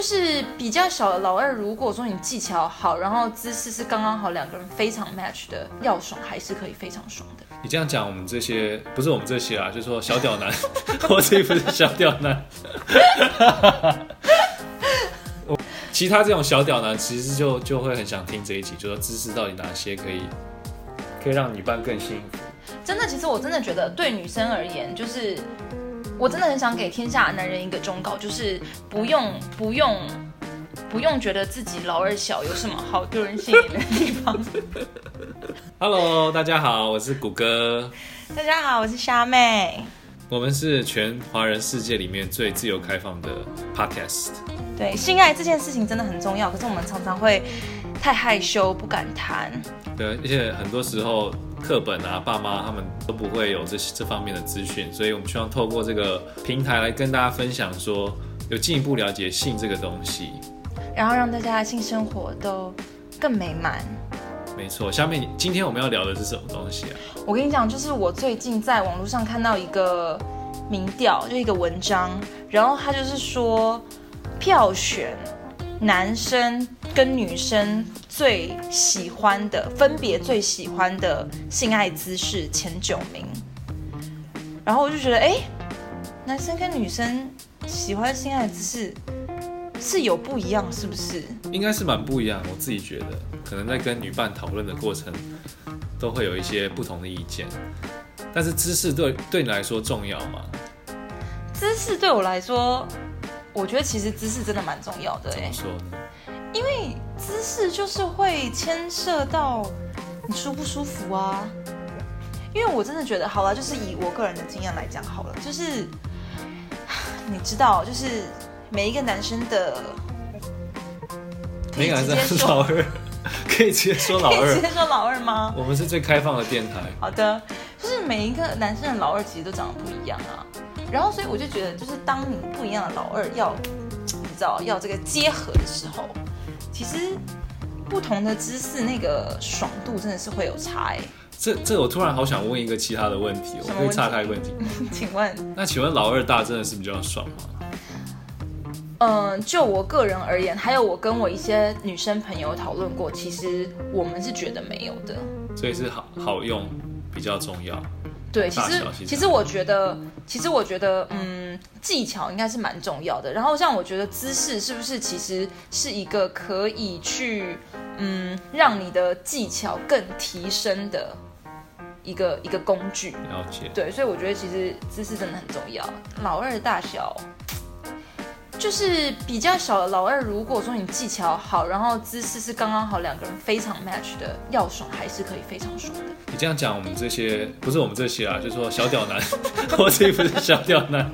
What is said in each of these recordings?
就是比较小的老二，如果说你技巧好，然后姿势是刚刚好，两个人非常 match 的，要爽还是可以非常爽的。 你这样讲，我们这些不是我们这些啦，就是说小屌男，我自己不是小屌男。其他这种小屌男其实就会很想听这一集，就说姿势到底哪些可以让女伴更幸福。 真的，其实我真的觉得对女生而言，就是我真的很想给天下的男人一个忠告，就是不用觉得自己老二小有什么好丢人现眼的地方。 Hello， 大家好，我是谷歌。 大家好，我是虾妹。 我们是全华人世界里面最自由开放的 podcast。 对，性爱这件事情真的很重要，可是我们常常会太害羞，不敢谈。 对，而且很多时候课本啊、爸妈他们都不会有这方面的资讯，所以我们希望透过这个平台来跟大家分享，说有进一步了解性这个东西， 然后让大家的性生活都更美满。 没错，下面今天我们要聊的是什么东西啊？ 我跟你讲，就是我最近在网络上看到一个民调，就一个文章，然后他就是说票选男生跟女生最喜欢的，分别最喜欢的性爱姿势前9名，然后我就觉得，男生跟女生喜欢性爱姿势是有不一样，是不是？ 应该是蛮不一样，我自己觉得，可能在跟女伴讨论的过程，都会有一些不同的意见。但是姿势对你来说重要吗？ 姿势对我来说，我觉得其实姿势真的蛮重要的。 怎么说呢？ 因为姿势就是会牵涉到你舒不舒服啊。因为我真的觉得，好了，就是以我个人的经验来讲好了，就是你知道，就是每一个男生的， 每个男生老二，可以直接说老二， 可以直接说老二吗？ 我们是最开放的电台。 好的，就是每一个男生的老二其实都长得不一样啊。然后所以我就觉得，就是当你不一样的老二你知道要这个结合的时候，其实不同的姿势那个爽度真的是会有差。 这我突然好想问一个其他的问题，我可以岔开问题。 请问？ 那请问老二大真的是比较爽吗？ 就我个人而言，还有我跟我一些女生朋友讨论过，其实我们是觉得没有的。 所以是好用比较重要。 对，其实我觉得，技巧应该是蛮重要的。然后像我觉得姿势是不是其实是一个可以去让你的技巧更提升的一个工具。 了解。 对，所以我觉得其实姿势真的很重要。老二的大小。就是比较小的老二，如果说你技巧好，然后姿势是刚刚好，两个人非常 match 的，要爽还是可以非常爽的。 你这样讲，我们这些不是我们这些啦，就是说小屌男，我自己不是小屌男。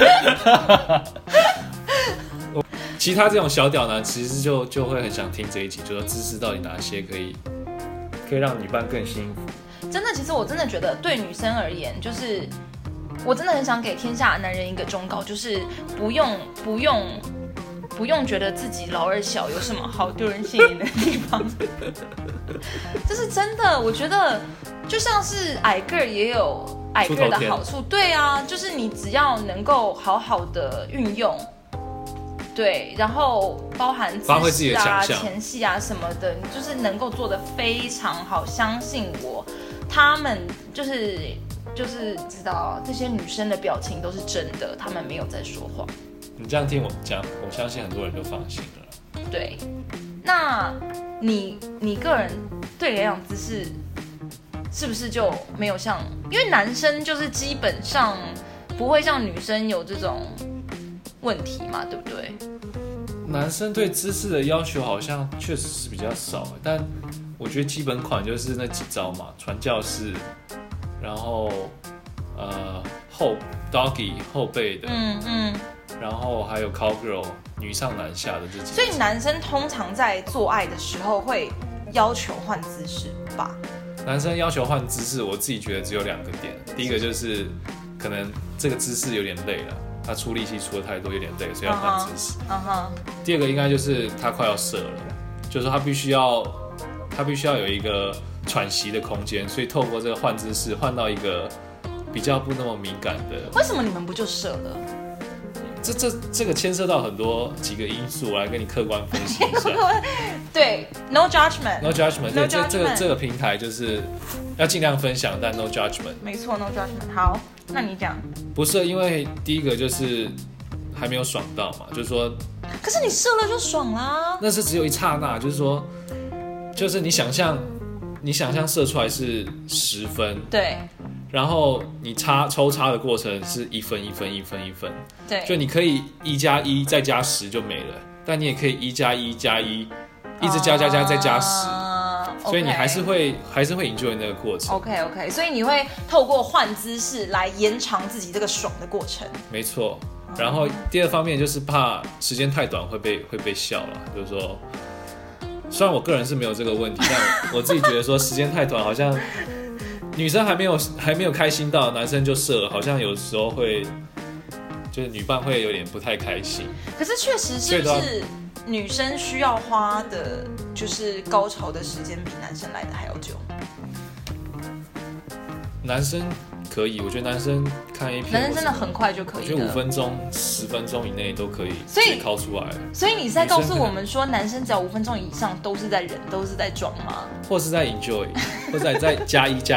其他这种小屌男其实就会很想听这一集，就说姿势到底哪些可以让女伴更幸福。 真的，其实我真的觉得对女生而言，就是我真的很想给天下的男人一个忠告，就是不用觉得自己老二小有什么好丢人现眼的地方。这是真的，我觉得就像是矮个也有矮个的好处，对啊，就是你只要能够好好的运用，对，然后包含姿势啊、前戏啊什么的，你就是能够做得非常好。相信我，他们就是知道这些女生的表情都是真的，她们没有在说谎。 你这样听我讲，我相信很多人就放心了。 对，那你个人对你来讲姿势是不是就没有像？因为男生就是基本上不会像女生有这种问题嘛，对不对？ 男生对姿势的要求好像确实是比较少，但我觉得基本款就是那几招嘛，传教士。然后，后 doggy 后背的，然后还有 cowgirl 女上男下的这几种。 所以男生通常在做爱的时候会要求换姿势吧？ 男生要求换姿势，我自己觉得只有2个点。第一个就是可能这个姿势有点累了，他出力气出的太多，有点累，所以要换姿势。第二个应该就是他快要射了，就是说他必须要有一个喘息的空间，所以透过这个换姿势换到一个比较不那么敏感的。 为什么你们不就射了？ 这个牵涉到很多几个因素，我来跟你客观分析一下。 对 ，no judgment，no judgment， 对，这个平台就是要尽量分享，但 no judgment。 没错 ，no judgment。好，那你讲。 不是，因为第一个就是还没有爽到嘛，就是说。 可是你射了就爽啦。 那是只有一刹那，就是说，就是你想象射出来是10分， 对。 然后你抽插的过程是1分， 对， 就你可以1+1再加10就没了，但你也可以1+1+1，一直加再加10，所以你还是会 enjoy 那个过程。 OK， 所以你会透过换姿势来延长自己这个爽的过程。 没错，然后第二方面就是怕时间太短会被笑了，就是说，虽然我个人是没有这个问题，但我自己觉得说时间太短好像。女生还没有开心到，男生就射了，好像有时候会，就是女伴会有点不太开心。 可是确实是不是女生需要花的，就是高潮的时间比男生来的还要久？ 男生可以，我觉得男生看 A 片， 男生真的很快就可以了， 我觉得5分钟、10分钟以内都可以直接敲出来。 所以你是在告诉我们说，男生只要5分钟以上都是在忍，都是在装吗？或是在 enjoy， 或者再加一。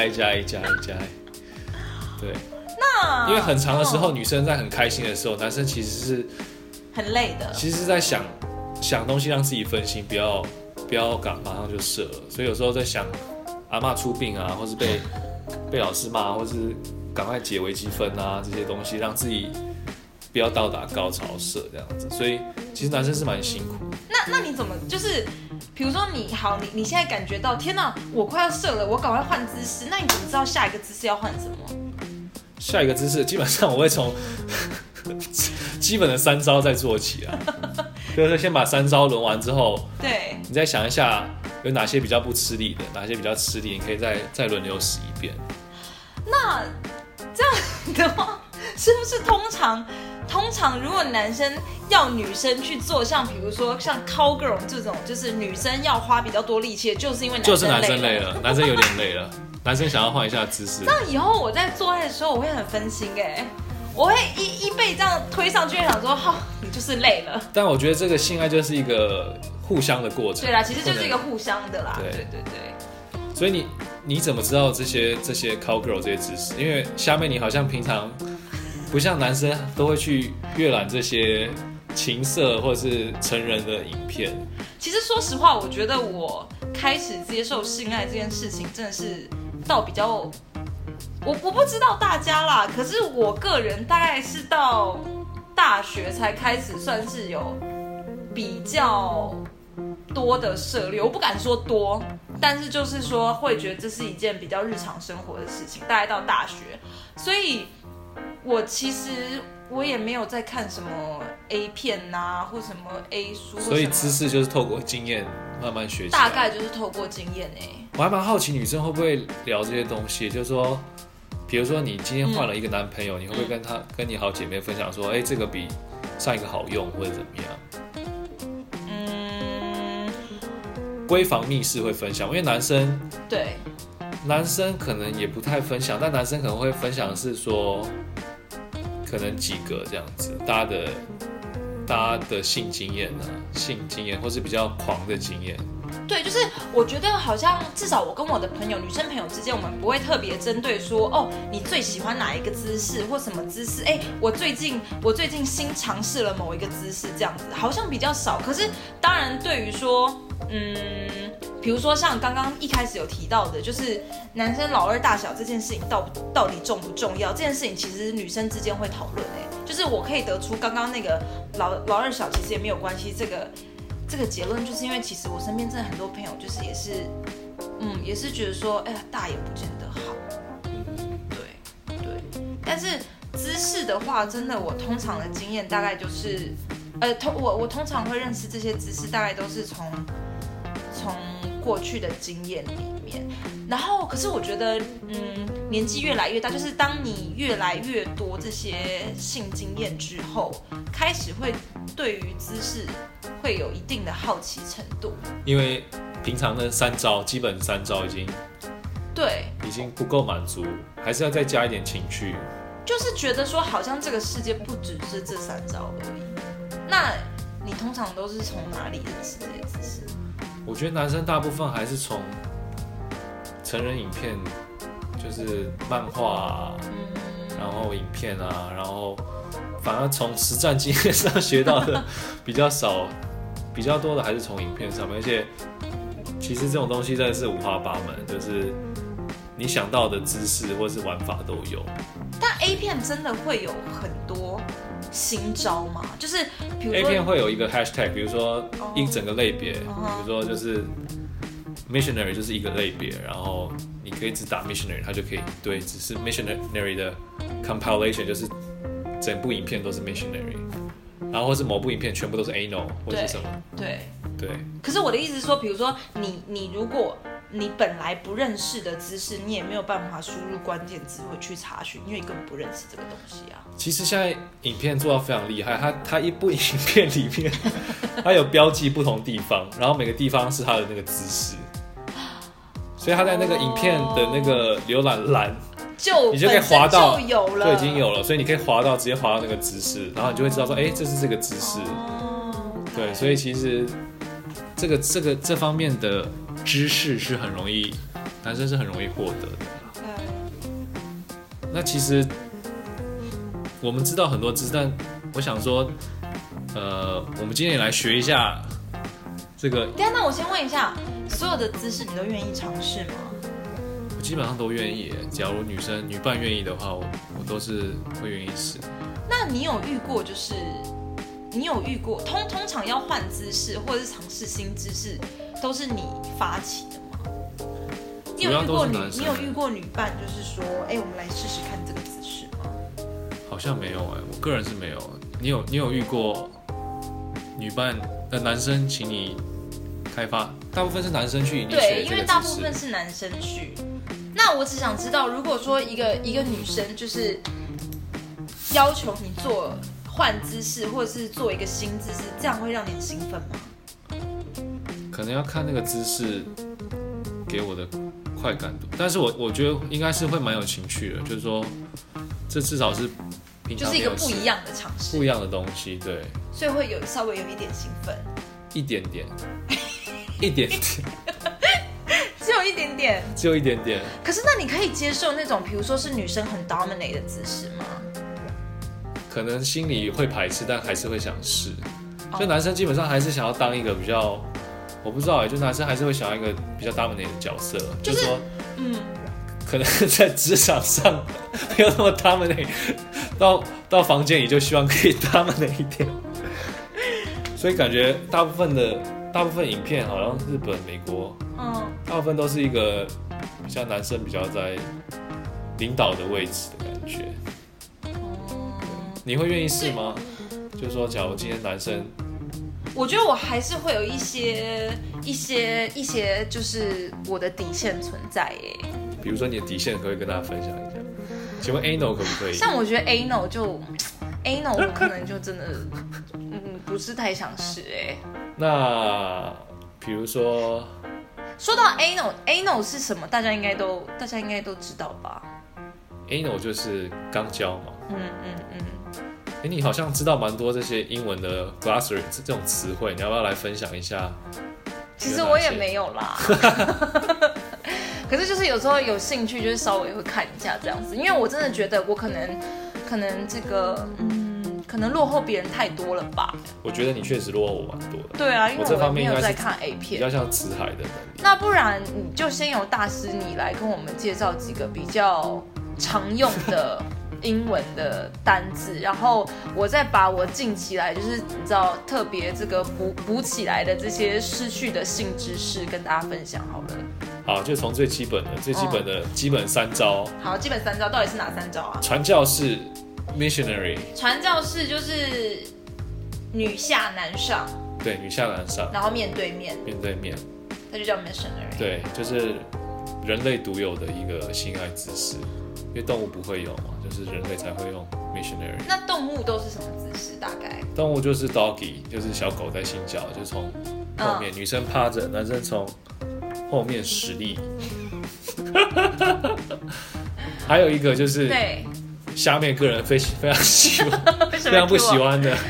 对， 那因为很长的时候，女生在很开心的时候，男生其实是很累的， 其实是在想东西让自己分心，不要马上就射了。所以有时候在想阿嬷出殡啊，或是被老师骂，或是赶快解微积分啊这些东西，让自己不要到达高潮射这样子。所以其实男生是蛮辛苦。 那你怎么就是，比如说你现在感觉到天哪，我快要射了，我赶快换姿势。那你怎么知道下一个姿势要换什么？ 下一个姿势基本上我会从基本的3招再做起啊，就是先把3招轮完之后， 对， 你再想一下有哪些比较不吃力的，哪些比较吃力，你可以再轮流使一遍。 那这样的话，是不是通常如果男生要女生去做，像比如说像 cowgirl 这种，就是女生要花比较多力气的，就是因为男生累了，男生有点累了，男生想要换一下姿势。 这样以后我在做爱的时候，我会很分心我会一被这样推上去，想说你就是累了。但我觉得这个性爱就是一个互相的过程。 对啦，其实就是一个互相的啦。对。 所以你怎么知道这些 cowgirl 这些姿势？因为虾妹你好像平常不像男生都会去阅览这些情色或者是成人的影片。 其实说实话，我觉得我开始接受性爱这件事情，真的是到比较，我不知道大家啦，可是我个人大概是到大学才开始算是有比较多的涉猎。我不敢说多，但是就是说会觉得这是一件比较日常生活的事情。大概到大学，所以我其实我也没有在看什么 A 片啊，或什么 A 书， 所以知识就是透过经验慢慢学习。 大概就是透过经验我还蛮好奇女生会不会聊这些东西，就是说，比如说你今天换了一个男朋友，你会不会跟你好姐妹分享说，这个比上一个好用或者怎么样？闺房密室会分享，因为男生可能也不太分享，但男生可能会分享的是说，可能几个这样子，大家的性经验或是比较狂的经验。 对，就是我觉得好像至少我跟我的朋友，女生朋友之间，我们不会特别针对说，你最喜欢哪一个姿势或什么姿势？我最近新尝试了某一个姿势，这样子好像比较少。可是当然，对于说，比如说像刚刚一开始有提到的，就是男生老二大小这件事情到底重不重要？这件事情其实女生之间会讨论就是我可以得出刚刚那个老二小其实也没有关系这个结论，就是因为其实我身边真的很多朋友就是也是觉得说，大也不见得好，对。但是姿势的话，真的我通常的经验大概就是，我通常会认识这些姿势，大概都是从过去的经验里面。然后，可是我觉得，年纪越来越大，就是当你越来越多这些性经验之后，开始会对于姿势会有一定的好奇程度。 因为平常的基本3招已经不够满足，还是要再加一点情趣。 就是觉得说好像这个世界不只是这3招而已。那你通常都是从哪里认识这些知识？ 我觉得男生大部分还是从成人影片，就是漫画啊，然后影片啊，然后反而从实战经验上学到的比较少，比较多的还是从影片上面。而且其实这种东西真的是五花八门，就是你想到的知识或是玩法都有。 但 A 片真的会有很多新招吗？就是比如说 A 片会有一个 hashtag， 比如说一整个类别，比如说就是 missionary 就是一个类别，然后你可以只打 missionary， 它就可以对，只是 missionary 的 compilation 就是整部影片都是 missionary， 然后或是某部影片全部都是 anal 或是什么。 对。 可是我的意思是说，比如说你如果你本来不认识的知识，你也没有办法输入关键字会去查询，因为你根本不认识这个东西啊。 其实现在影片做到非常厉害，它一部影片里面，它有标记不同地方，然后每个地方是它的那个姿势，所以它在那个影片的那个浏览栏，你就可以滑到，就已经有了，所以你可以滑到直接滑到那个姿势，然后你就会知道说，这是这个姿势。对，所以其实这方面的知识是很容易，男生是很容易获得的。那其实我们知道很多知识，但我想说，我们今天也来学一下这个。 那我先问一下，所有的姿势你都愿意尝试吗？ 我基本上都愿意，假如女伴愿意的话，我都是会愿意试。 那你有遇过就是通常要换姿势或者是尝试新姿势，都是你发起的吗？你有遇过女伴就是说，我们来试试看这个姿势吗？ 好像没有我个人是没有。你有遇过女伴男生请你开发？大部分是男生去引你学这个姿势。 对，因为大部分是男生去。那我只想知道，如果说一个女生就是要求你做换姿势，或者是做一个新姿势，这样会让你很兴奋吗？ 可能要看那个姿势给我的快感度，但是我觉得应该是会蛮有情趣的，就是说这至少是平常就是一个不一样的尝试， 不一样的东西，对， 所以会稍微有一点兴奋， 一点点，一点点， 只有一点点， 只有一点点。 可是那你可以接受那种，比如说是女生很 dominate 的姿势吗？ 可能心里会排斥，但还是会想试。所以男生基本上还是想要当一个比较，我不知道就男生还是会想要一个比较 dominate 的角色，就是说，可能在职场上没有那么 dominate， 到房间里就希望可以 dominate 一点。所以感觉大部分影片好像日本、美国，大部分都是一个比较男生比较在领导的位置的感觉。你会愿意试吗？就是说，假如今天男生， 我觉得我还是会有一些，就是我的底线存在耶。 比如说你的底线，可以跟大家分享一下。请问 anal 可不可以？ 像我觉得 anal 我可能就真的，不是太想试哎。 那比如说到 anal 是什么？大家应该都知道吧 ？anal 就是肛交嘛。你好像知道蛮多这些英文的 glossary 这种词汇，你要不要来分享一下？ 其实我也没有啦，可是就是有时候有兴趣，就是稍微会看一下这样子，因为我真的觉得我可能这个可能落后别人太多了吧。 我觉得你确实落后我蛮多的。 对啊，因为我没有在看 A 比片， 较像辞海的能力。 那不然你就先由大师你来跟我们介绍几个比较常用的英文的单字，然后我再把我近期来就是你知道特别这个补起来的这些失去的性知识跟大家分享好了。 好，就从最基本的基本3招。 好，基本3招到底是哪3招啊？ 传教士 missionary， 传教士就是女下男上。 对，女下男上， 然后面对面，它就叫 missionary。 对，就是人类独有的一个性爱姿势。因为动物不会有嘛，就是人类才会用 missionary。 那动物都是什么姿势？大概动物就是 doggy， 就是小狗在性交，就从后面，女生趴着，男生从后面使力。还有一个就是， 虾妹个人非常喜欢非常不喜欢的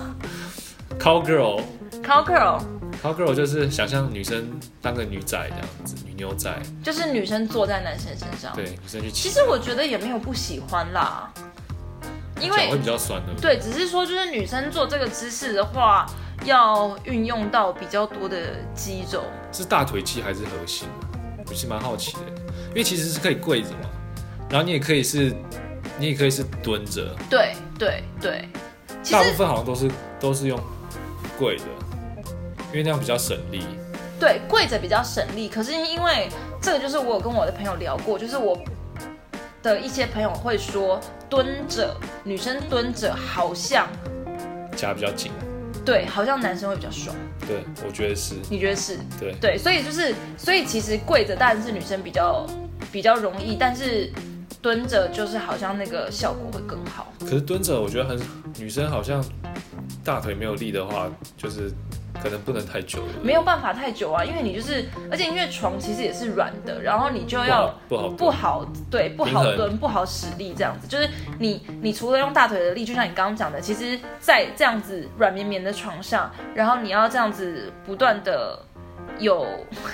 Cowgirl 就是想象女生当个女仔这样子，女牛仔， 就是女生坐在男生身上， 对，女生去骑。 其实我觉得也没有不喜欢啦，因为脚会比较酸的。 对，只是说就是女生做这个姿势的话，要运用到比较多的肌肉。 是大腿肌还是核心？我其实蛮好奇的，因为其实是可以跪着嘛，然后你也可以是蹲着。 对， 大部分好像都是用跪的。因为那样比较省力， 对，跪着比较省力。可是因为这个，就是我有跟我的朋友聊过，就是我的一些朋友会说，蹲着女生蹲着好像夹比较紧， 对，好像男生会比较爽。 对，我觉得是。 你觉得是？ 对， 所以其实跪着当然是女生比较容易，但是蹲着就是好像那个效果会更好。 可是蹲着我觉得女生好像大腿没有力的话，就是可能不能太久了， 没有办法太久啊，因为你就是，而且因为床其实也是软的，然后你就要不好蹲，不好使力这样子，就是你除了用大腿的力，就像你刚刚讲的，其实，在这样子软绵绵的床上，然后你要这样子不断的有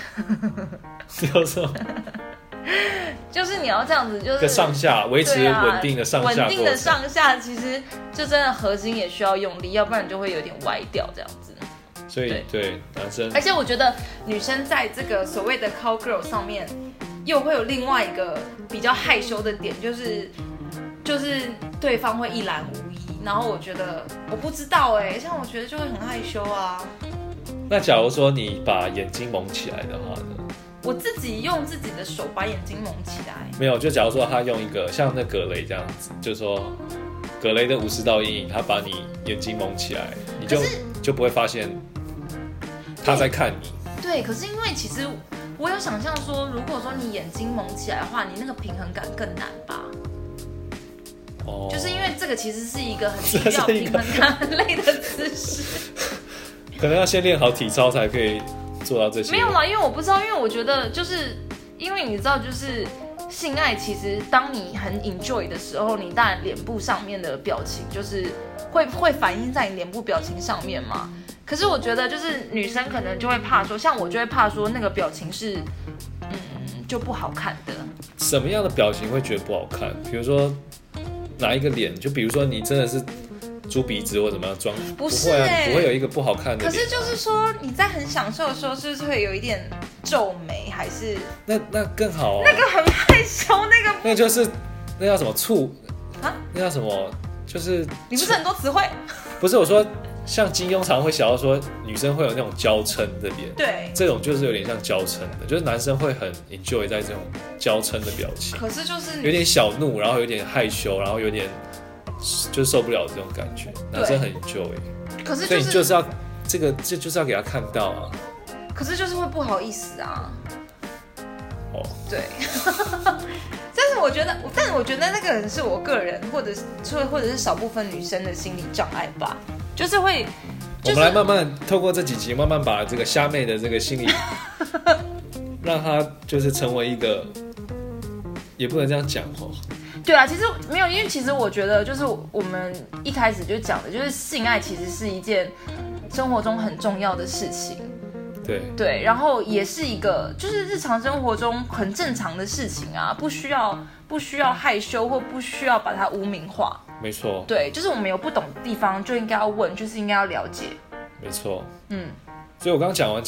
什么？ 就是你要这样子，就是上下维持稳定的上下， 稳定的上下，其实就真的核心也需要用力，要不然你就会有点歪掉这样子。 所以对男生， 而且我觉得女生在这个所谓的 cowgirl 上面，又会有另外一个比较害羞的点，就是对方会一览无遗。然后我觉得我不知道像我觉得就会很害羞啊。 那假如说你把眼睛蒙起来的话呢？ 我自己用自己的手把眼睛蒙起来。 没有，就假如说他用一个像那葛雷这样子，就是说葛雷的50道阴影，他把你眼睛蒙起来，你就不会发现他在看你。 对，可是因为其实我有想象说，如果说你眼睛蒙起来的话，你那个平衡感更难吧？就是因为这个其实是一个很需要平衡感很累的姿势， 可能要先练好体操才可以做到这些。 没有啦，因为我不知道，因为我觉得就是因为你知道，就是性爱其实当你很 enjoy 的时候，你当然脸部上面的表情就是会反映在你脸部表情上面嘛。可是我觉得就是女生可能就会怕说，像我就会怕说那个表情是就不好看的。 什么样的表情会觉得不好看？比如说哪一个脸？就比如说你真的是猪鼻子或怎么样装？ 不是不会有一个不好看的脸。 可是就是说你在很享受的时候，是不是会有一点皱眉？还是那更好啊？ 那个很害羞， 那就是那叫什么醋啊？那叫什么？就是你不是很多词汇？ 不是我说。像金庸常会想到说，女生会有那种娇嗔的脸， 对， 这种就是有点像娇嗔的，就是男生会很 enjoy 在这种娇嗔的表情， 可是就是有点小怒，然后有点害羞，然后有点就受不了这种感觉，男生很 enjoy， 可是所以你就是要就是要给他看到啊， 可是就是会不好意思啊，对。但是我觉得那个是我个人，或者是少部分女生的心理障碍吧，就是会。 我们来慢慢透过这几集，慢慢把这个虾妹的这个心理，让她就是成为一个，也不能这样讲哦。 对啊，其实没有，因为其实我觉得就是我们一开始就讲的，就是性爱其实是一件生活中很重要的事情。对，然后也是一个就是日常生活中很正常的事情啊，不需要害羞或不需要把它污名化。 没错。对， 就是我们有不懂的地方就应该要问，就是应该要了解。 没错。所以我刚刚讲完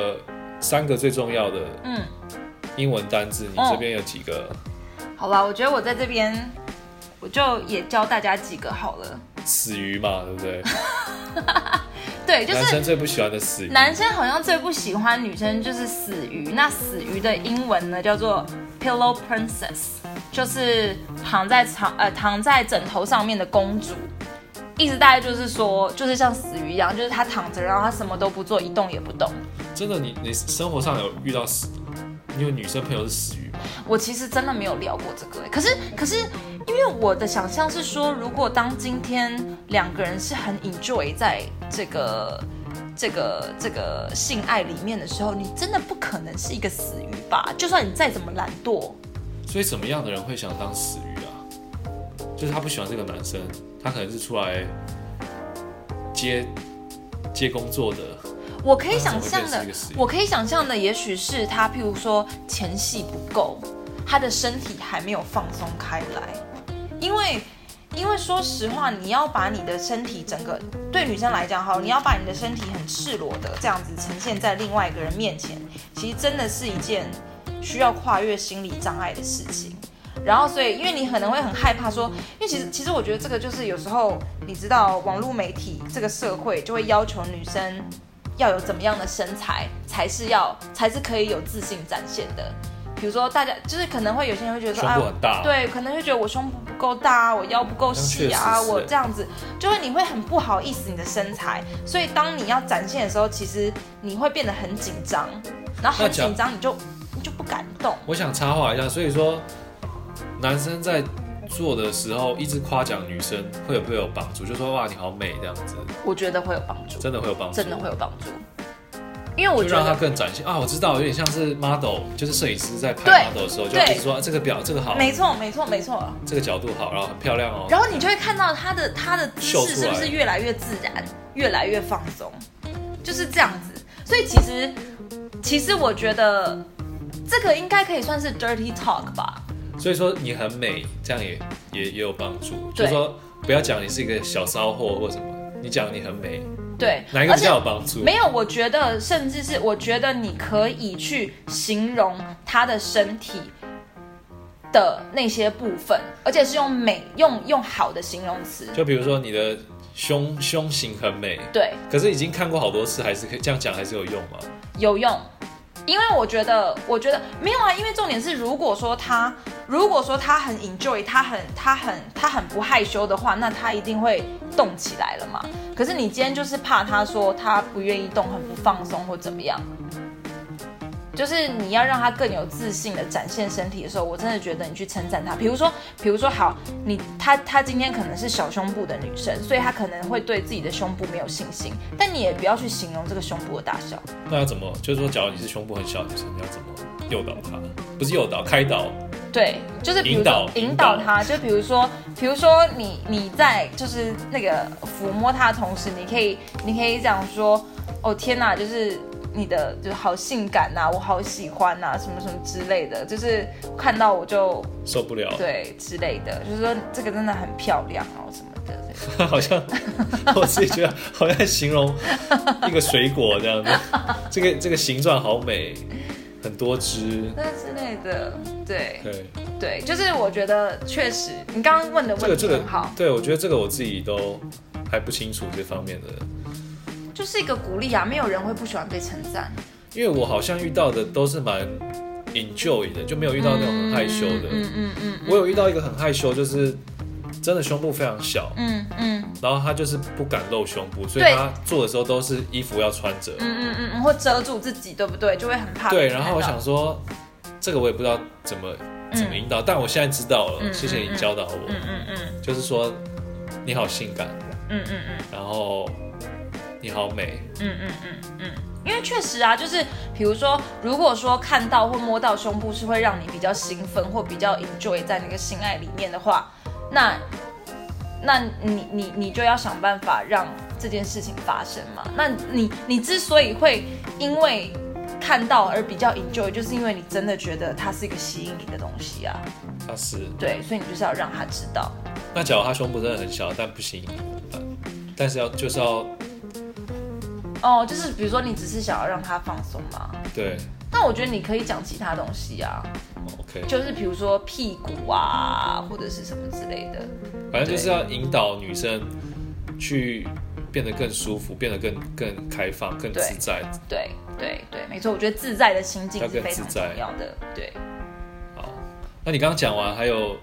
3个最重要的英文单字，你这边有几个？ 好啦，我觉得我在这边我就也教大家几个好了。 死鱼嘛，对不对？ 对，就是男生最不喜欢的死鱼。 男生好像最不喜欢女生就是死鱼。那死鱼的英文呢叫做 pillow princess， 就是躺在枕头上面的公主。意思大概就是说，就是像死鱼一样，就是她躺着，然后她什么都不做，一动也不动。真的， 你生活上有遇到你有女生朋友是死鱼吗？ 我其实真的没有聊过这个。可是，因为我的想象是说，如果当今天2个人是很 enjoy 在这个性爱里面的时候，你真的不可能是一个死鱼吧？就算你再怎么懒惰。 所以什么样的人会想当死鱼啊？ 就是他不喜欢这个男生，他可能是出来接工作的。 我可以想象的，也许是他，譬如说前戏不够，他的身体还没有放松开来，因为说实话，你要把你的身体整个对女生来讲好，你要把你的身体很赤裸的这样子呈现在另外一个人面前，其实真的是一件需要跨越心理障碍的事情。然后，所以因为你可能会很害怕说，因为其实我觉得这个就是有时候你知道，网络媒体这个社会就会要求女生要有怎么样的身材才是可以有自信展现的。比如说，大家就是可能会有些人会觉得说， 胸部很大， 对，可能会觉得我胸部不够大，我腰不够细啊，我这样子，就会你会很不好意思你的身材，所以当你要展现的时候，其实你会变得很紧张，然后很紧张，你就不敢动。 我想插话一下，所以说男生在做的时候一直夸奖女生，会不会有帮助？就说哇你好美这样子， 我觉得会有帮助， 真的会有帮助， 真的会有帮助。因为我觉得就让他更展现啊，我知道有点像是 model， 就是摄影师在拍 model 的时候，就一直说这个表这个好， 没错， 这个角度好，然后很漂亮哦。 然后你就会看到他的姿势是不是越来越自然，越来越放松，就是这样子。所以其实我觉得这个应该可以算是 dirty talk 吧。 所以说你很美，这样也有帮助，就是说不要讲你是一个小骚货或什么，你讲你很美。 对， 哪一个比较有帮助？ 没有，我觉得甚至是我觉得你可以去形容他的身体的那些部分，而且是用美用好的形容词。 就比如说你的胸型很美，对，可是已经看过好多次，还是可以这样讲，还是有用吗？ 有用，因为我觉得没有啊，因为重点是如果说他很 enjoy， 他很不害羞的话，那他一定会动起来了嘛。可是你今天就是怕他说他不愿意动，很不放松或怎么样，就是你要让他更有自信的展现身体的时候，我真的觉得你去称赞他。比如说好，他今天可能是小胸部的女生，所以他可能会对自己的胸部没有信心，但你也不要去形容这个胸部的大小。 那要怎么？就是说，假如你是胸部很小的女生，你要怎么诱导她？不是诱导，开导。对，就是比如说引导他，就比如说你在就是那个抚摸他的同时，你可以这样说，哦天哪，就是你的就是好性感呐，我好喜欢呐，什么什么之类的，就是看到我就受不了，对之类的，就是说这个真的很漂亮哦什么的。 好像我自己觉得好像形容一个水果这样子，这个形状好美。很多汁那之类的，对，就是我觉得确实，你刚刚问的问题很好。 对，我觉得这个我自己都还不清楚这方面的， 就是一个鼓励啊，没有人会不喜欢被称赞。 因为我好像遇到的都是蛮 enjoy 的，就没有遇到那种很害羞的。我有遇到一个很害羞，就是真的胸部非常小，然后他就是不敢露胸部，所以他做的时候都是衣服要穿着， 或遮住自己，对不对？就会很怕。 对，然后我想说，这个我也不知道怎么引导，但我现在知道了，谢谢你教导我。就是说，你好性感，然后你好美， 因为确实啊，就是比如说，如果说看到或摸到胸部是会让你比较兴奋或比较 enjoy 在那个性爱里面的话，那你就要想办法让这件事情发生嘛。那你之所以会因为看到而比较 enjoy， 就是因为你真的觉得它是一个吸引你的东西啊。 它是。对， 所以你就是要让他知道。 那假如他胸部真的很小，但不吸引你，但是就是要。 哦，就是比如说你只是想要让他放松嘛。 对。 那我觉得你可以讲其他东西啊。 OK。 就是比如说屁股啊，或者是什么之类的。 反正就是要引导女生去变得更舒服，变得更开放、更自在。 对，没错。我觉得自在的心境是非常重要的。对。 好，那你刚刚讲完还有，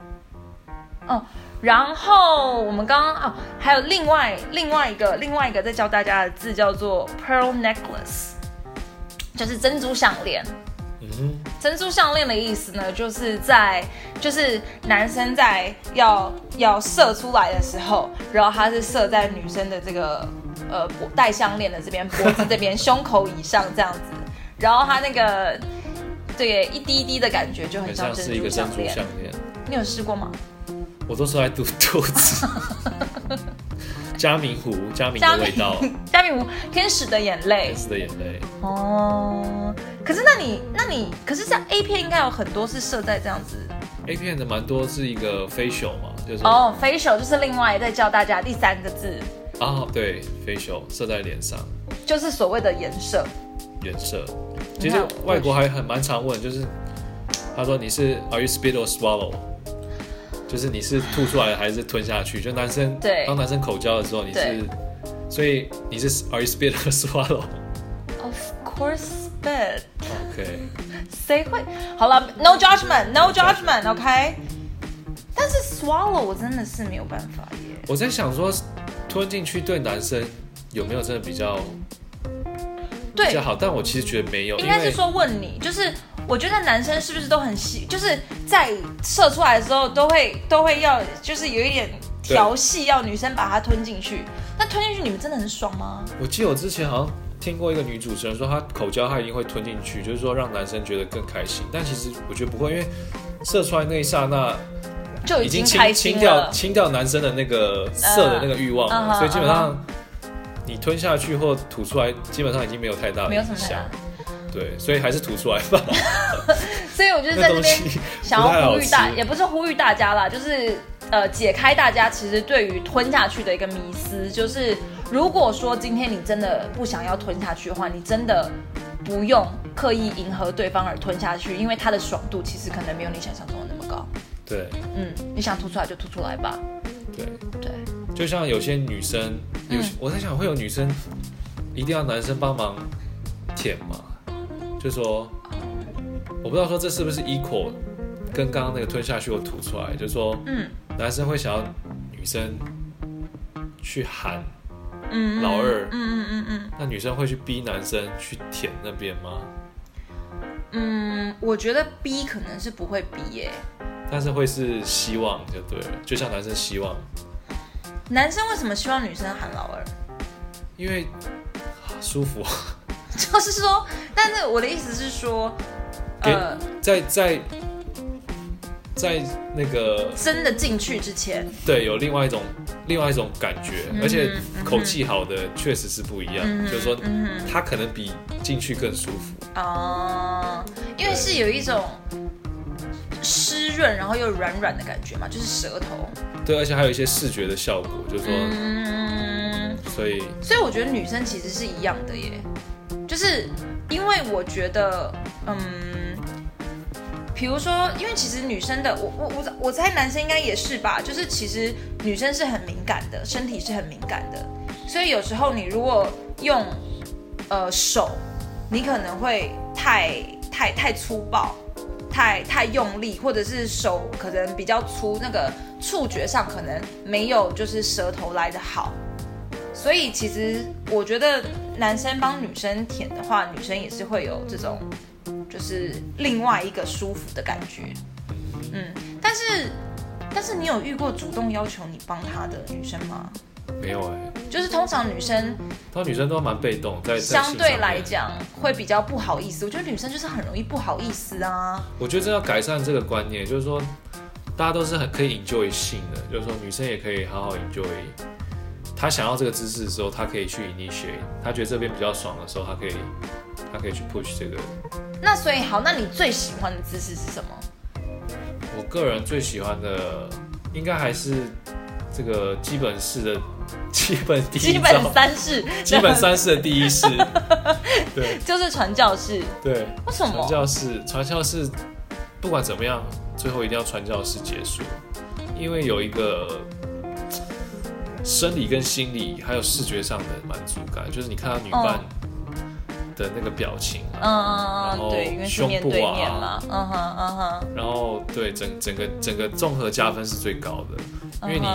然后我们刚刚还有另外一个在教大家的字叫做 pearl necklace， 就是珍珠项链。珍珠项链的意思呢，就是男生在要射出来的时候，然后他是射在女生的这个戴项链的这边脖子这边胸口以上这样子，然后他那个对一滴一滴的感觉就很像珍珠项链。你有试过吗？ 我都说在肚子。嘉明湖，嘉明的味道， 嘉明湖，天使的眼泪， 天使的眼泪。 哦，可是那你，可是像 A 片应该有很多是设在这样子。 A 片的蛮多是一个 facial 嘛，就是 facial 就是另外再教大家第3个字。 对 facial 射在脸上， 就是所谓的颜色。 颜色，其实外国还蛮常问，就是他说你是 Are you spit or swallow？ 就是你是吐出来还是吞下去？就当男生口交的时候，所以你是 Are you spit or swallow？Of course spit。OK。谁会？好了 ，No judgment，No judgment，OK。但是 swallow 我真的是没有办法耶。 我在想说，吞进去对男生有没有真的比较好？但我其实觉得没有。 应该是说问你，就是我觉得男生是不是都很就是在射出来的时候都会要，就是有一点调戏，要女生把它吞进去。那吞进去你们真的很爽吗？ 我记得我之前好像听过一个女主持人说，她口交她一定会吞进去，就是说让男生觉得更开心。但其实我觉得不会，因为射出来那一刹那就已经开心了， 清掉男生的那个射的那个欲望了，所以基本上你吞下去或吐出来，基本上已经没有太大的影响。对，所以还是吐出来吧。 所以我就是在这边想要呼吁也不是呼吁大家啦，就是解开大家其实对于吞下去的一个迷思，就是如果说今天你真的不想要吞下去的话，你真的不用刻意迎合对方而吞下去，因为它的爽度其实可能没有你想象中的那么高。 对， 你想吐出来就吐出来吧。 对，就像有些女生，我在想会有女生一定要男生帮忙舔吗？就说我不知道说这是不是 equal 跟刚刚那个吞下去或吐出来，就是说，男生会想要女生去喊老二，那女生会去逼男生去舔那边吗？ 我觉得逼可能是不会逼耶， 但是会是希望就对了，就像男生希望。 男生为什么希望女生喊老二？ 因为舒服。 就是说，但是我的意思是说， 在那个真的进去之前， 对，有另外一种感觉，而且口气好的确实是不一样，就是说，他可能比进去更舒服因为是有一种湿润然后又软软的感觉嘛，就是舌头。 对，而且还有一些视觉的效果，就是说，所以我觉得女生其实是一样的耶。就是因为我觉得，比如说，因为其实女生的，我猜男生应该也是吧，就是其实女生是很敏感的，身体是很敏感的，所以有时候你如果用手，你可能会太粗暴，太用力，或者是手可能比较粗，那个触觉上可能没有就是舌头来得好。所以其实我觉得男生帮女生舔的话，女生也是会有这种就是另外一个舒服的感觉。但是你有遇过主动要求你帮她的女生吗？ 没有就是通常女生都蛮被动，在相对来讲会比较不好意思。我觉得女生就是很容易不好意思啊。 我觉得这要改善这个观念，就是说大家都是很可以 enjoy 性的，就是说女生也可以好好 enjoy。他想要这个姿势的时候，他可以去 initiate。他觉得这边比较爽的时候，他可以去 push 这个。 那所以好，那你最喜欢的姿势是什么？ 我个人最喜欢的应该还是这个基本式的基本三式的第一式。对， 就是传教士。 对， 为什么？ 传教士不管怎么样，最后一定要传教士结束，因为有一个生理跟心理还有视觉上的满足感，就是你看到女伴的那个表情然后胸部然后对整个综合加分是最高的，因为你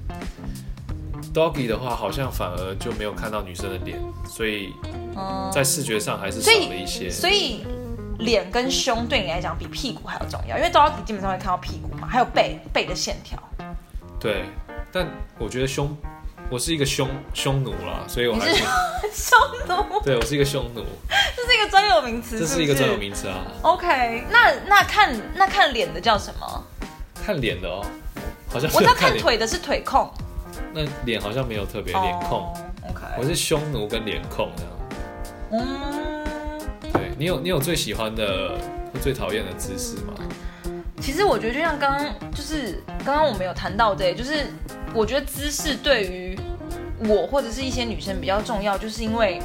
doggy 的话好像反而就没有看到女生的脸，所以在视觉上还是少了一些。所以脸跟胸对你来讲比屁股还要重要，因为 doggy 基本上会看到屁股嘛，还有背的线条。 对。但我觉得我是一个胸奴啦，所以我还是胸奴。 对，我是一个胸奴。 这是一个专有名词， 这是一个专有名词啊。 OK， 那看脸的叫什么？ 看脸的好像我知道看腿的是腿控， 那脸好像没有特别脸控。 OK， 我是匈奴跟脸控这样。对，你有最喜欢的或最讨厌的姿势吗？ 其实我觉得就像刚刚我们有谈到的，就是我觉得姿势对于我或者是一些女生比较重要，就是因为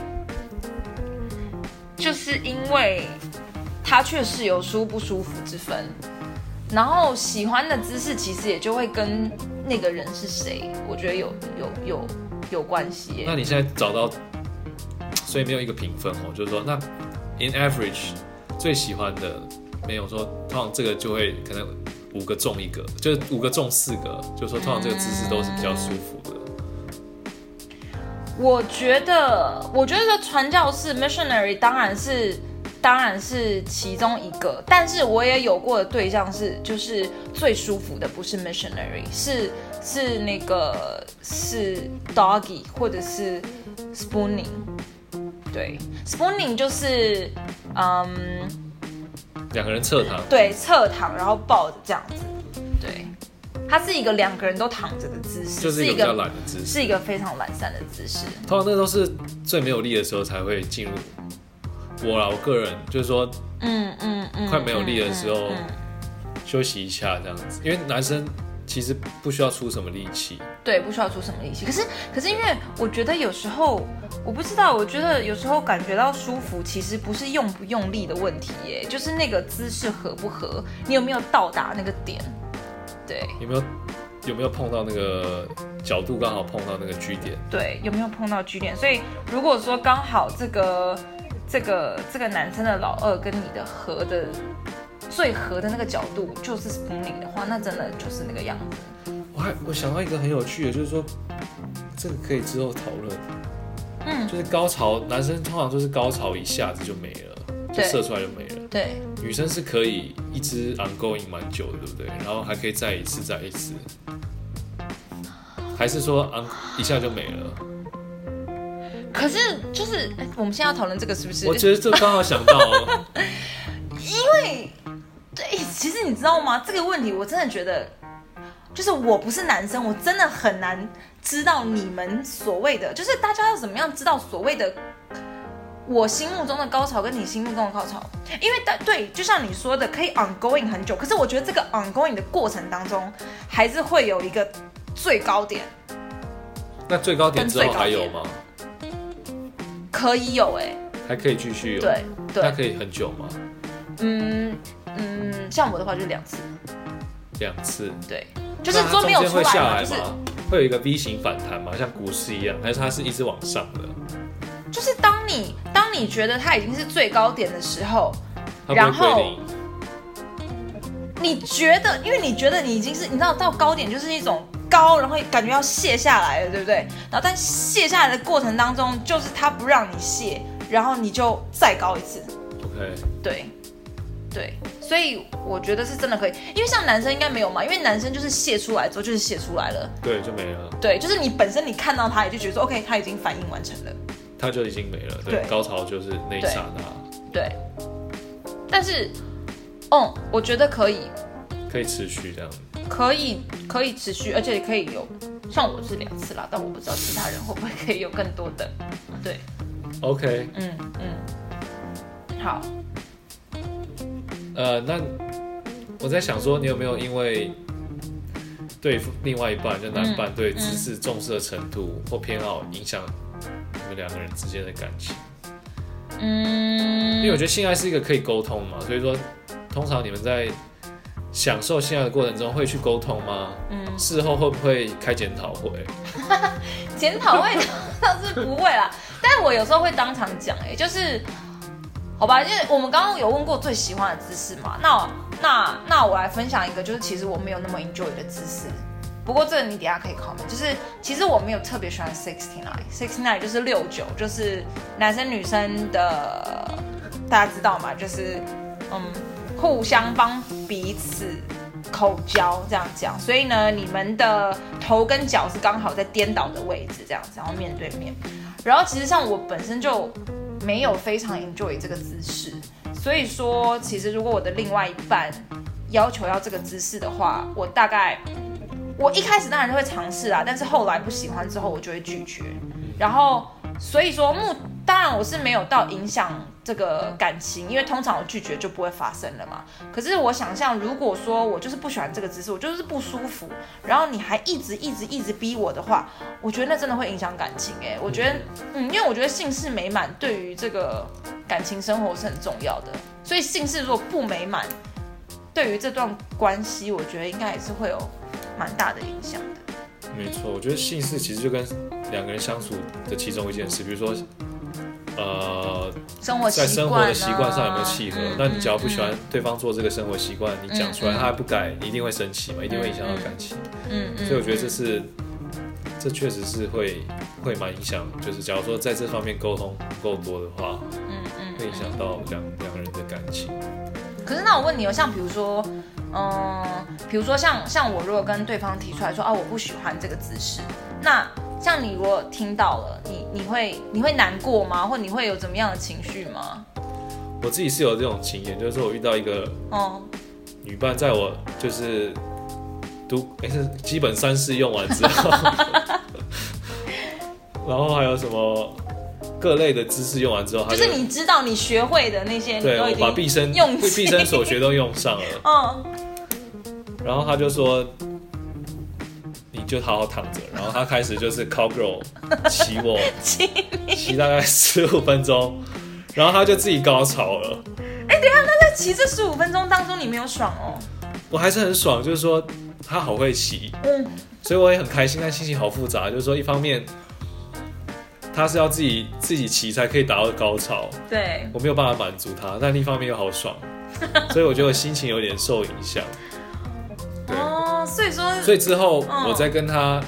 它确实有舒不舒服之分，然后喜欢的姿势其实也就会跟那个人是谁，我觉得有关系。 那你现在找到，所以没有一个评分哦，就是说那 in average 最喜欢的没有说，通常这个就会可能5个中1个，就是5个中4个，就是说通常这个姿势都是比较舒服的。 我觉得传教士 missionary 当然是其中一个，但是我也有过的对象就是最舒服的不是 missionary， 是那个是 doggy 或者是 spooning。对 ，spooning 就是 2个人侧躺， 对，侧躺然后抱着这样子，对，它是一个2个人都躺着的姿势， 就是一个比较懒的姿势， 是一个非常懒散的姿势。 通常那都是最没有力的时候才会进入。我个人就是说，快没有力的时候，休息一下这样子，因为男生其实不需要出什么力气， 对，不需要出什么力气。可是因为我觉得有时候我不知道，我觉得有时候感觉到舒服，其实不是用不用力的问题耶，就是那个姿势合不合，你有没有到达那个点？对， 有没有碰到那个角度刚好碰到那个G点？ 对，有没有碰到G点？所以如果说刚好这个男生的老二跟你的最合的那个角度就是 spooning 的话，那真的就是那个样子。 我想到一个很有趣的，就是说这个可以之后讨论。就是高潮，男生通常就是高潮一下子就没了，就射出来就没了。 对， 女生是可以一直 ongoing 蛮久的，对不对？然后还可以再一次，还是说一下就没了？ 可是就是我们现在要讨论这个是不是？ 我觉得这刚好想到， 因为对，其实你知道吗？这个问题我真的觉得，就是我不是男生，我真的很难知道你们所谓的，就是大家要怎么样知道所谓的我心目中的高潮跟你心目中的高潮？因为对，就像你说的，可以 ongoing 很久，可是我觉得这个 ongoing 的过程当中，还是会有一个最高点。 那最高点之后还有吗？ 可以有还可以继续有。 对， 那可以很久吗？ 像我的话就是2次。 2次， 对，就是说没有出来嘛， 会下来吗？ 就是会有一个 V 型反弹吗？像股市一样，还是它是一直往上的？ 就是当你觉得它已经是最高点的时候， 然后你觉得，因为你觉得你已经是你知道到高点就是一种高，然后感觉要卸下来了，对不对？然后但卸下来的过程当中，就是它不让你卸，然后你就再高一次。 OK， 对，所以我觉得是真的可以，因为像男生应该没有嘛，因为男生就是卸出来之后就是卸出来了， 对，就没了。 对，就是你本身你看到他也就觉得说 OK， 他已经反应完成了， 他就已经没了。对，高潮就是那一刹那。 对，但是，我觉得可以持续这样。 可以持续，而且可以有，像我是2次啦，但我不知道其他人会不会可以有更多的。对 ，OK， 好。 那我在想说，你有没有因为对另外一半，就男伴对姿势重视的程度或偏好，影响你们2个人之间的感情？因为我觉得性爱是一个可以沟通嘛，所以说通常你们在享受性爱的过程中会去沟通吗？事后会不会开检讨会？ 检讨会倒是不会啦，但是我有时候会当场讲，就是好吧，因为我们刚刚有问过最喜欢的姿势嘛，那我来分享一个，就是其实我没有那么 enjoy 的姿势。不过这个你等一下可以 comment， 就是其实我没有特别喜欢 69 就是69，就是男生女生的，大家知道嘛，就是互相帮彼此口交这样讲，所以呢，你们的头跟脚是刚好在颠倒的位置这样子，然后面对面。然后其实像我本身就没有非常 enjoy 这个姿势，所以说其实如果我的另外一半要求要这个姿势的话，我大概我一开始当然会尝试啊，但是后来不喜欢之后，我就会拒绝。然后所以说当然我是没有到影响这个感情，因为通常我拒绝就不会发生了嘛。可是我想象，如果说我就是不喜欢这个姿势，我就是不舒服，然后你还一直逼我的话，我觉得那真的会影响感情我觉得因为我觉得性事美满对于这个感情生活是很重要的，所以性事如果不美满，对于这段关系，我觉得应该也是会有蛮大的影响的。 没错，我觉得性事其实就跟两个人相处的其中一件事，比如说在生活的习惯上有没有契合？那你只要不喜欢对方做这个生活习惯，你讲出来他还不改，你一定会生气嘛，一定会影响到感情。所以我觉得这确实是会蛮影响，就是假如说在这方面沟通不够多的话，会影响到两个人的感情。 可是那我问你像比如说像我如果跟对方提出来说我不喜欢这个姿势，那像你如果听到了，你会难过吗？或你会有怎么样的情绪吗？ 我自己是有这种经验，就是说我遇到一个女伴，在我就是是基本3式用完之后，然后还有什么各类的姿势用完之后， 就是你知道你学会的那些， 对，我把毕生所学都用上了。然后他就说，你就好好躺着。然后他开始就是 cowgirl 骑我，骑大概15分钟，然后他就自己高潮了。 等一下，那在骑这15分钟当中，你没有爽哦？ 我还是很爽，就是说他好会骑，所以我也很开心，但心情好复杂。就是说，一方面他是要自己骑才可以达到高潮， 对， 我没有办法满足他，但另一方面又好爽，所以我觉得我心情有点受影响。所以之后我再跟他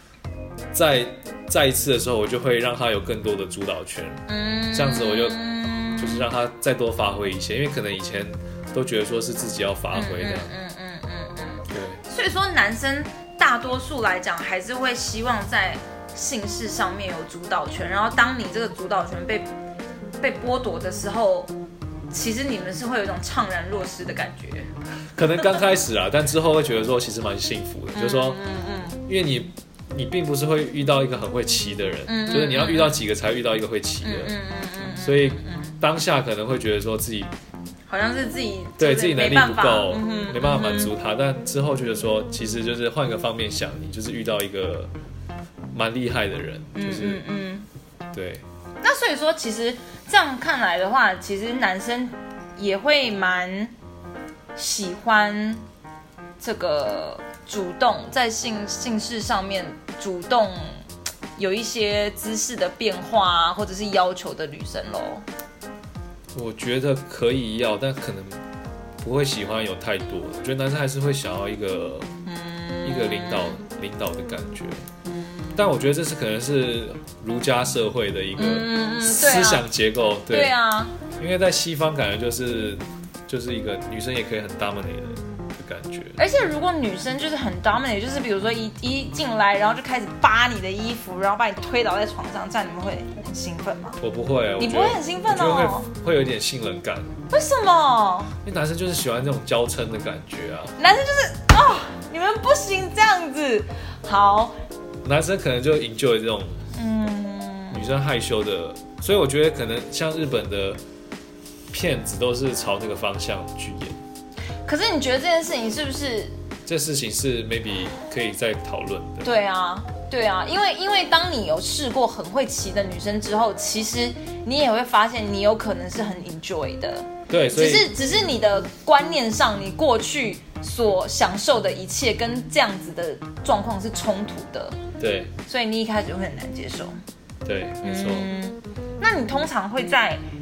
再一次的时候，我就会让他有更多的主导权，这样子我就是让他再多发挥一些，因为可能以前都觉得说是自己要发挥的，对。 所以说男生大多数来讲还是会希望在性事上面有主导权，然后当你这个主导权被剥夺的时候，其实你们是会有一种怅然若失的感觉。 可能刚开始但之后会觉得说其实蛮幸福的，就是说，因为你并不是会遇到一个很会骑的人，就是你要遇到几个才遇到一个会骑的，所以当下可能会觉得说自己好像是自己能力不够，没办法满足他，但之后觉得说其实就是换个方面想，你就是遇到一个蛮厉害的人，就是对。 那所以说，其实这样看来的话，其实男生也会蛮喜欢这个主动在性事上面主动有一些姿势的变化或者是要求的女生咯。 我觉得可以要，但可能不会喜欢有太多。我觉得男生还是会想要一个领导的感觉。但我觉得这是可能是儒家社会的一个思想结构， 对啊， 因为在西方感觉就是一个女生也可以很 dominate 的感觉， 而且如果女生就是很 dominate， 就是比如说一进来然后就开始扒你的衣服，然后把你推倒在床上，这样你们会很兴奋吗？ 我不会， 你不会很兴奋哦？ 会有一点性冷感。 为什么？ 因为男生就是喜欢这种娇嗔的感觉啊。 男生就是你们不行这样子。好。 男生可能就 enjoy 这种女生害羞的，所以我觉得可能像日本的片子都是朝那个方向去演。 可是你觉得这件事情是不是？ 这事情是 maybe 可以再讨论的。 对啊，因为当你有试过很会骑的女生之后，其实你也会发现你有可能是很 enjoy 的。 对，所以只是你的观念上，你过去所享受的一切跟这样子的状况是冲突的。 对， 所以你一开始会很难接受。 对，没错。 那你通常会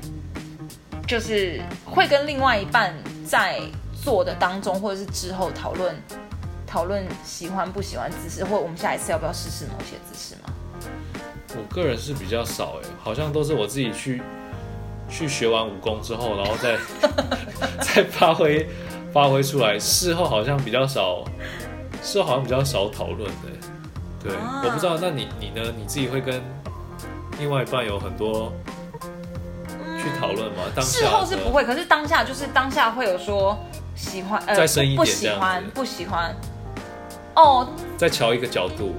就是会跟另外一半在做的当中，或者是之后讨论喜欢不喜欢姿势，或者我们下一次要不要试试某些姿势吗？ 我个人是比较少好像都是我自己去学完武功之后，然后再发挥出来。事后好像比较少讨论的。对，我不知道，那你呢？你自己会跟另外一半有很多去讨论吗？当下事后是不会，可是当下会有说喜欢， 再深一点不喜欢。 哦， 再调一个角度。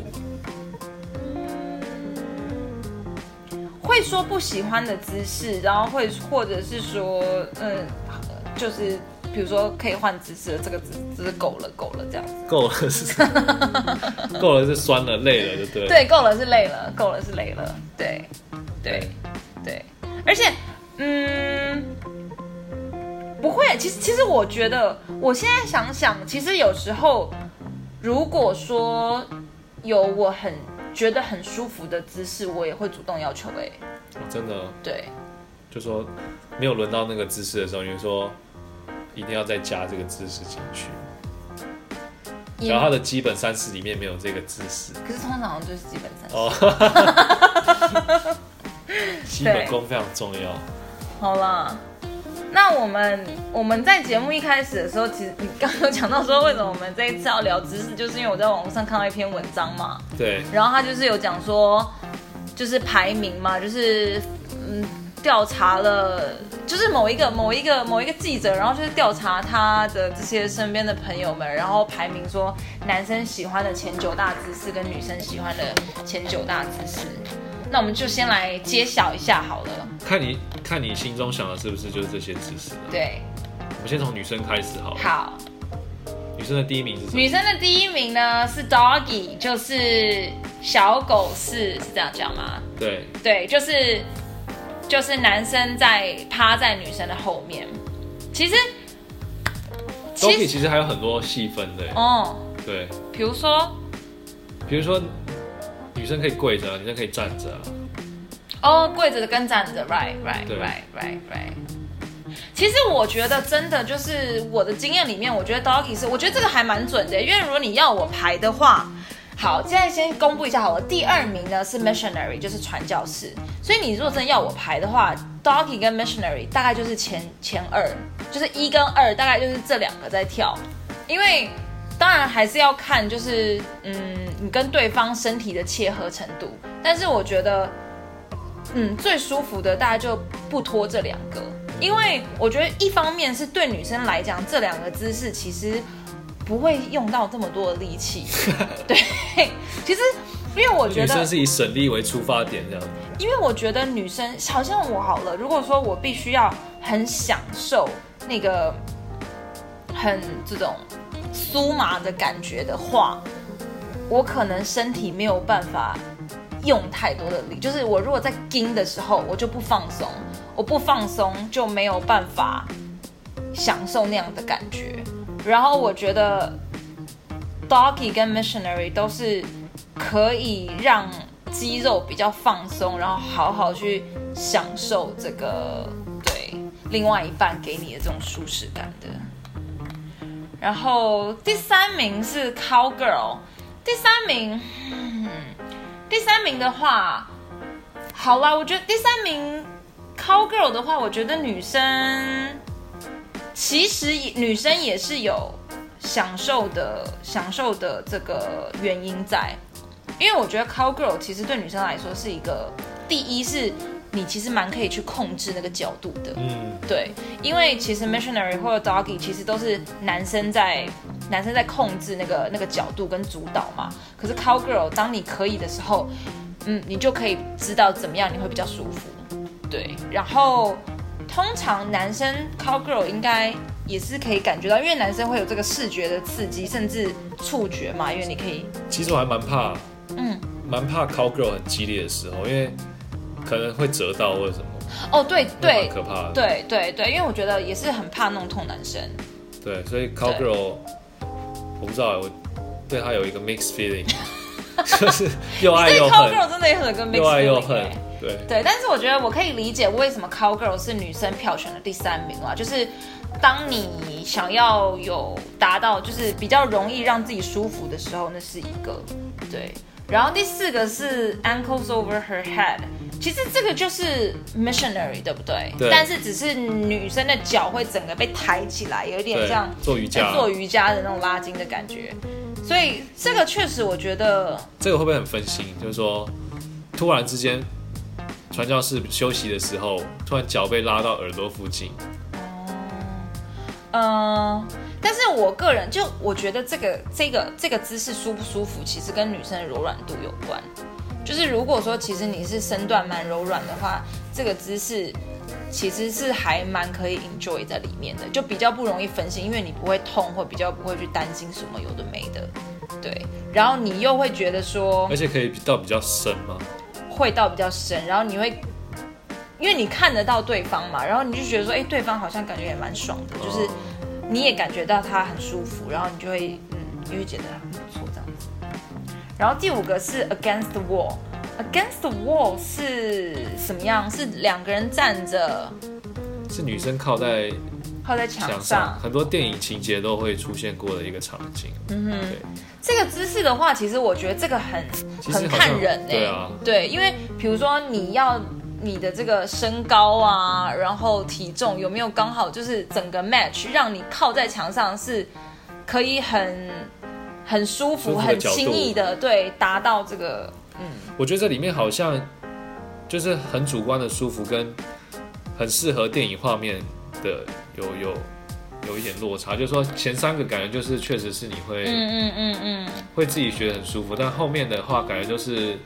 会说不喜欢的姿势，然后或者是说，就是比如说可以换姿势了，这个姿势够了这样子。够了是够了是酸了累了，对不对？ 对，够了是累了，对，而且不会，其实我觉得，我现在想想，其实有时候如果说有我觉得很舒服的姿势，我也会主动要求真的。 对， 就说没有轮到那个姿势的时候，你就说一定要再加这个姿势进去。只要它的基本30里面没有这个姿势， 可是通常就是基本30。 基本功非常重要。 好啦。那我们在节目一开始的时候，其实你刚刚有讲到说，为什么我们这一次要聊知识，就是因为我在网络上看到一篇文章嘛。 对。 然后他就是有讲说，就是排名嘛，就是调查了，就是某一个记者，然后就是调查他的这些身边的朋友们，然后排名说男生喜欢的前9大姿势跟女生喜欢的前9大姿势。那我们就先来揭晓一下好了。看你心中想的是不是就是这些姿势？对。 我们先从女生开始好了。 好。 女生的第一名是什么？ 女生的第一名呢是 doggy， 就是小狗式，是这样讲吗？ 对。 对，就是男生趴在女生的后面。其实 doggy 其实还有很多细分的。 哦。 对。 比如说。 女生可以跪着，女生可以站着。 跪着跟站着 ，right。其实我觉得真的就是我的经验里面，我觉得 doggy 我觉得这个还蛮准的，因为如果你要我排的话，好，现在先公布一下好了，第2名呢是 missionary， 就是传教士。所以你如果真的要我排的话 ，doggy 跟 missionary 大概就是前2，就是1跟2，大概就是这2个在跳，因为。当然还是要看，就是你跟对方身体的切合程度。但是我觉得，最舒服的大概就不脱这2个，因为我觉得一方面是对女生来讲，这2个姿势其实不会用到这么多的力气。对，其实因为我觉得女生是以省力为出发点这样。 因为我觉得女生好像我好了，如果说我必须要很享受那个很这种。酥麻的感觉的话，我可能身体没有办法用太多的力，就是我如果在盯的时候，我就不放松，我不放松就没有办法享受那样的感觉。然后我觉得 doggy 跟 missionary 都是可以让肌肉比较放松，然后好好去享受这个对另外一半给你的这种舒适感的。然后第3名是 cowgirl， 第3名的话，好啦，我觉得第3名 cowgirl 的话，我觉得其实女生也是有享受的这个原因在，因为我觉得 cowgirl 其实对女生来说是一个，第一是。你其实蛮可以去控制那个角度的，对，因为其实 missionary 或者 doggy 其实都是男生在控制那个角度跟主导嘛。可是 cowgirl 当你可以的时候，你就可以知道怎么样你会比较舒服，对。然后通常男生 cowgirl 应该也是可以感觉到，因为男生会有这个视觉的刺激，甚至触觉嘛，因为你可以。 其实我还蛮怕 cowgirl 很激烈的时候，因为。可能会折到或者什么对， 蛮可怕的。 对，因为我觉得也是很怕弄痛男生。 对，所以 cowgirl 我不知道，我对他有一个 mixed feeling， 就是又爱又恨。 cowgirl 真的有一个 mixed feeling， 又爱又恨。 对，但是我觉得我可以理解为什么 cowgirl 是女生票选的第3名啦，就是当你想要有达到就是比较容易让自己舒服的时候，那是一个对。然后第4个是 ankles over her head。其实这个就是 missionary， 对不对？ 对。 但是只是女生的脚会整个被抬起来，有一点像做瑜伽的那种拉筋的感觉。所以这个确实我觉得， 这个会不会很分心？就是说，突然之间，传教士休息的时候，突然脚被拉到耳朵附近。 但是我个人我觉得这个姿势舒不舒服，其实跟女生的柔软度有关。就是如果说其实你是身段蛮柔软的话，这个姿势其实是还蛮可以 enjoy 在里面的，就比较不容易分心，因为你不会痛，或比较不会去担心什么有的没的，对。然后你又会觉得说， 而且可以到比较深吗？ 会到比较深，然后你会。因为你看得到对方嘛，然后你就觉得说，对方好像感觉也蛮爽的，就是你也感觉到他很舒服，然后你就会觉得很不错这样子。然后第5个是 against the wall。against the wall 是什么样？是2个人站着， 是女生靠在墙上， 很多电影情节都会出现过的一个场景。对。 这个姿势的话，其实我觉得这个很看人对啊， 对，因为比如说你的这个身高啊，然后体重有没有刚好就是整个 match， 让你靠在墙上是可以很舒服、很轻易的对达到这个我觉得这里面好像就是很主观的舒服跟很适合电影画面的有一点落差，就是说前3个感觉就是确实是你会会自己觉得很舒服，但后面的话感觉就是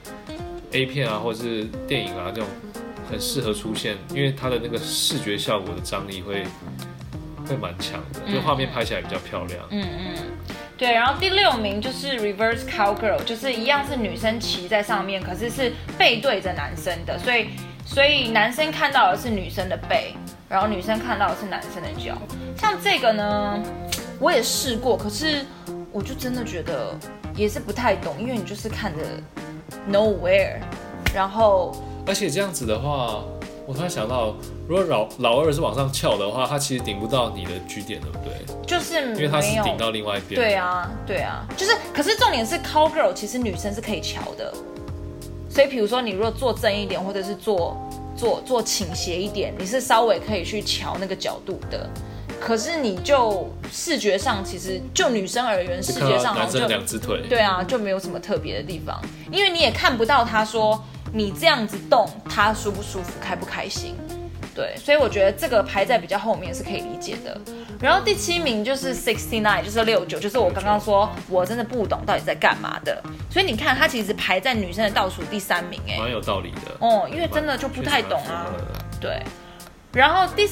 A 片啊或者是电影啊这种很适合出现，因为它的那个视觉效果的张力会蛮强的，就画面拍起来比较漂亮。 对，然后第6名就是 reverse cowgirl， 就是一样是女生骑在上面，可是背对着男生的，所以男生看到的是女生的背，然后女生看到的是男生的脚。像这个呢，我也试过，可是我就真的觉得也是不太懂，因为你就是看着 nowhere， 然后而且这样子的话，我突然想到，如果老二是往上翘的话，它其实顶不到你的 G 点，对不对？ 就是因为它是顶到另外一边。 对啊，就是，可是重点是 cowgirl 其实女生是可以翘的，所以比如说你如果坐正一点，或者是坐倾斜一点，你是稍微可以去瞧那个角度的。可是你就视觉上，其实就女生而言，视觉上好像就2只腿， 对啊，就没有什么特别的地方，因为你也看不到他说你这样子动，他舒不舒服，开不开心。对，所以我觉得这个排在比较后面是可以理解的。然后第7名就是69，就是69，就是我刚刚说我真的不懂到底在干嘛的。所以你看，它其实排在女生的倒数第3名， 蛮有道理的。 哦，因为真的就不太懂啊。对。然后第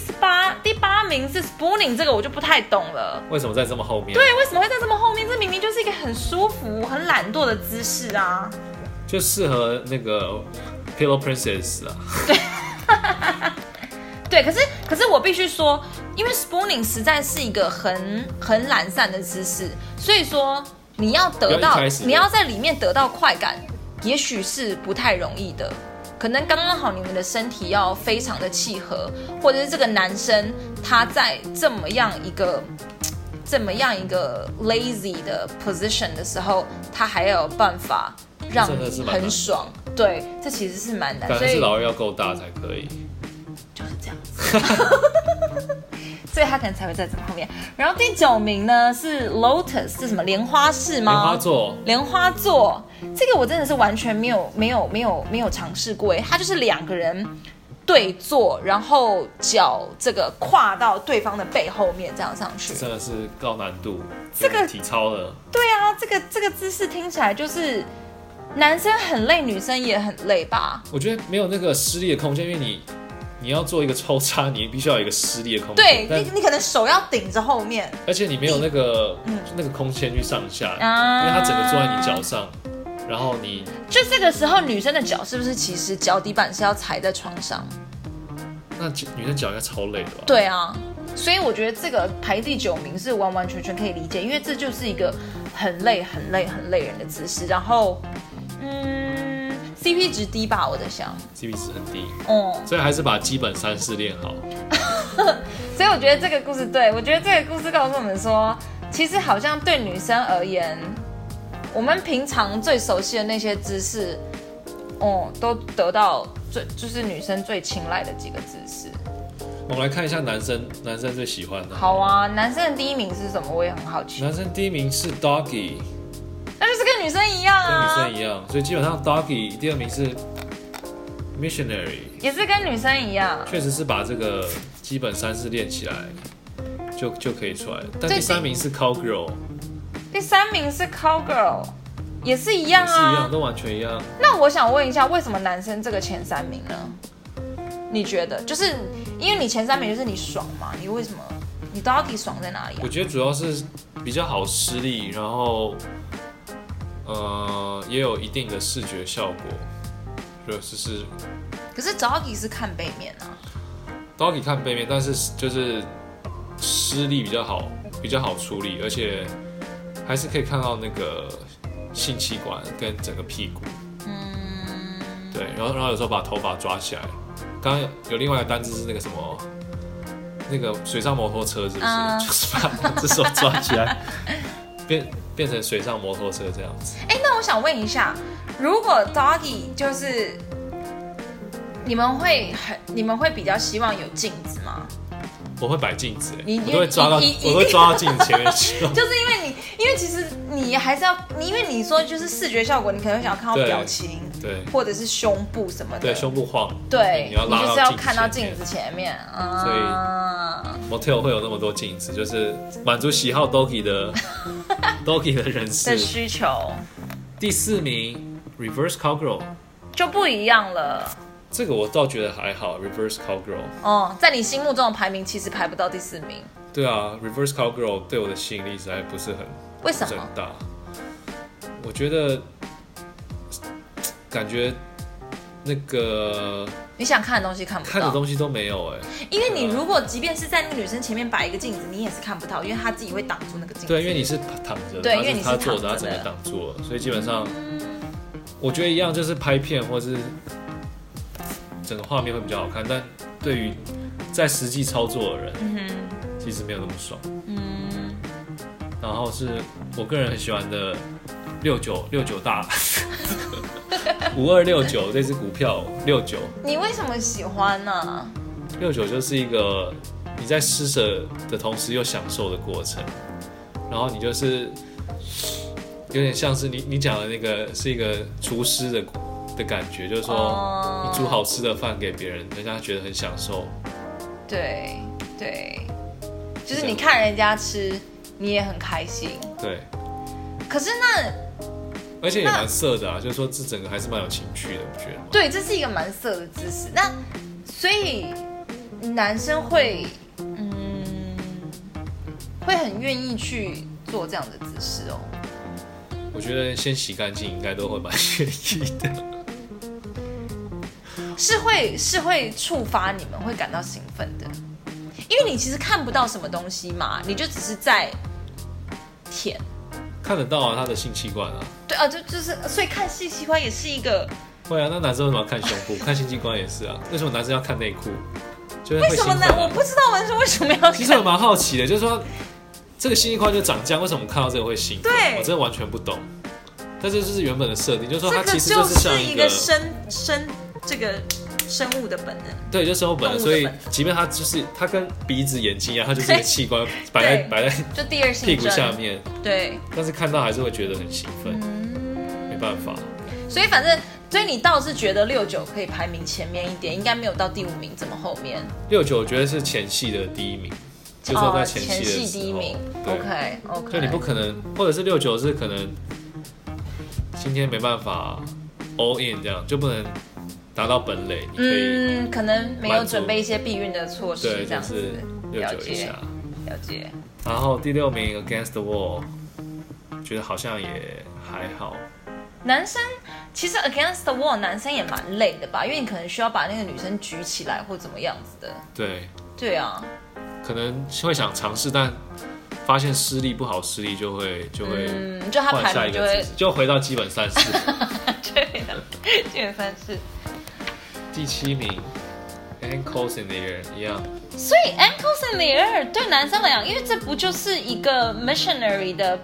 8名是 spooning， 这个我就不太懂了。 为什么在这么后面？ 对，为什么会在这么后面？这明明就是一个很舒服、很懒惰的姿势啊。 就适合那个 Pillow Princess 啊。 对。对，可是我必须说，因为 spooning 实在是一个很懒散的姿势，所以说你要在里面得到快感，也许是不太容易的。可能刚刚好你们的身体要非常的契合，或者是这个男生他在这么样一个 lazy 的 position 的时候，他还要有办法让你很爽。对，这其实是蛮难， 所以老二要够大才可以。 就是这样子，所以他可能才会在这么后面。然后第9名呢是 Lotus， 是什么莲花式吗？莲花座，这个我真的是完全没有尝试过。它就是2个人对坐，然后脚这个跨到对方的背后面这样上去， 真的是高难度， 这个体操了。 对啊，这个姿势听起来就是男生很累，女生也很累吧？ 我觉得没有那个施力的空间，因为你要做一个抽插，你必须要有一个施力的空间。对，你可能手要顶着后面， 而且你没有那个空间去上下，因为它整个坐在你脚上，然后你就这个时候女生的脚是不是其实脚底板是要踩在床上？ 那女生脚应该超累的吧？ 对啊，所以我觉得这个排第9名是完完全全可以理解，因为这就是一个很累人的姿势。然后CP 值低吧，我在想 CP 值很低，所以还是把基本3式练好。 所以我觉得这个故事，我觉得这个故事告诉我们说，其实好像对女生而言，我们平常最熟悉的那些姿势，都得到就是女生最青睐的几个姿势。 我们来看一下男生最喜欢的。 好啊，男生的第1名是什么？我也很好奇。 男生第1名是 Doggy。 那就是跟女生一样啊， 跟女生一样，所以基本上 Doggy 第2名是 Missionary， 也是跟女生一样， 确实是把这个基本3式练起来。 就可以出来了。但第3名是 Cowgirl， 第3名是 Cowgirl， 也是一样啊， 也是一样，都完全一样。 那我想问一下，为什么男生这个前3名呢？你觉得就是因为你前3名就是你爽嘛？你为什么你 Doggy 爽在哪里啊？ 我觉得主要是比较好施力，然后也有一定的视觉效果，就是可是 Doggy 是看背面啊 ，Doggy 看背面，但是就是施力比较好处理，而且还是可以看到那个性器官跟整个屁股。对，然后有时候把头发抓起来。刚刚有另外一个单字是那个什么，那个水上摩托车是不是？就是把两只手抓起来，变成水上摩托车这样子。 那我想问一下，如果 Doggy 就是你们会比较希望有镜子吗？ 我会摆镜子，我都会抓到镜子前面去。 就是因为其实你还是要，因为你说就是视觉效果，你可能会想要看到表情， 对， 或者是胸部什么的， 对，胸部晃， 对， 你就是要看到镜子前面， 所以 motel 会有那么多镜子，就是满足喜好 Doggy 的人士的需求。 第4名 Reverse Cowgirl 就不一样了。 这个我倒觉得还好 ，Reverse Cowgirl。 在你心目中的排名其实排不到第4名。 对啊 ，Reverse Cowgirl 对我的吸引力实在不是很为什么大？我觉得感觉那个你想看的东西看不到， 看的东西都没有因为你如果即便是在那个女生前面摆一个镜子，你也是看不到，因为她自己会挡住那个镜子。 对，因为你是躺着的， 对，因为你是他坐着，他整个挡住了，所以基本上我觉得一样，就是拍片或是整个画面会比较好看，但对于在实际操作的人，其实没有那么爽。然后是我个人很喜欢的69大5269这只股票69。 你为什么喜欢呢 ？69就是一个你在施舍的同时又享受的过程，然后你就是有点像是你讲的那个是一个厨师的感觉，就是说你煮好吃的饭给别人，人家觉得很享受。 对，就是你看人家吃，你也很开心。 对。 可是而且也蛮色的啊，就是说这整个还是蛮有情趣的，不觉得吗？ 对，这是一个蛮色的姿势。那所以男生会很愿意去做这样的姿势哦。 我觉得先洗干净应该都会蛮愿意的。 是会触发你们会感到兴奋的，因为你其实看不到什么东西嘛，你就只是在舔。 看得到啊，他的性器官啊。 对啊，就是所以看性器官也是一个。 会啊，那男生为什么要看胸部？看性器官也是啊。为什么男生要看内裤？ 为什么呢？我不知道男生为什么要看。 其实我蛮好奇的，就是说这个性器官就长这样，为什么我们看到这个会兴奋？ 对， 我真的完全不懂。但是这就是原本的设定，就是说它其实就是像一个这个生物的本能。 对，就生物本能，所以即便它跟鼻子、眼睛一样，它就是一个器官摆在就第二性屁股下面。 对， 但是看到还是会觉得很兴奋，没办法。 所以你倒是觉得69可以排名前面一点，应该没有到第5名这么后面。 69我觉得是前戏的第1名，就是说在前戏的时候。 第1名。OK。 就你不可能，或者是69是可能今天没办法 all in 这样，就不能达到本垒。你可以可能没有准备一些避孕的措施， 对， 这样子。 就是69以下。 了解。 然后第6名 Against the Wall， 觉得好像也还好。 男生其实 Against the Wall 男生也蛮累的吧，因为你可能需要把那个女生举起来或怎么样子的。对啊， 可能会想尝试，但发现施力不好，施力就会就他排名就回到基本3式。 对的，基本3式。 第7名 Ankles in the Air 一样。 所以 Ankles in the Air 对男生来讲，因为这不就是一个 missionary 的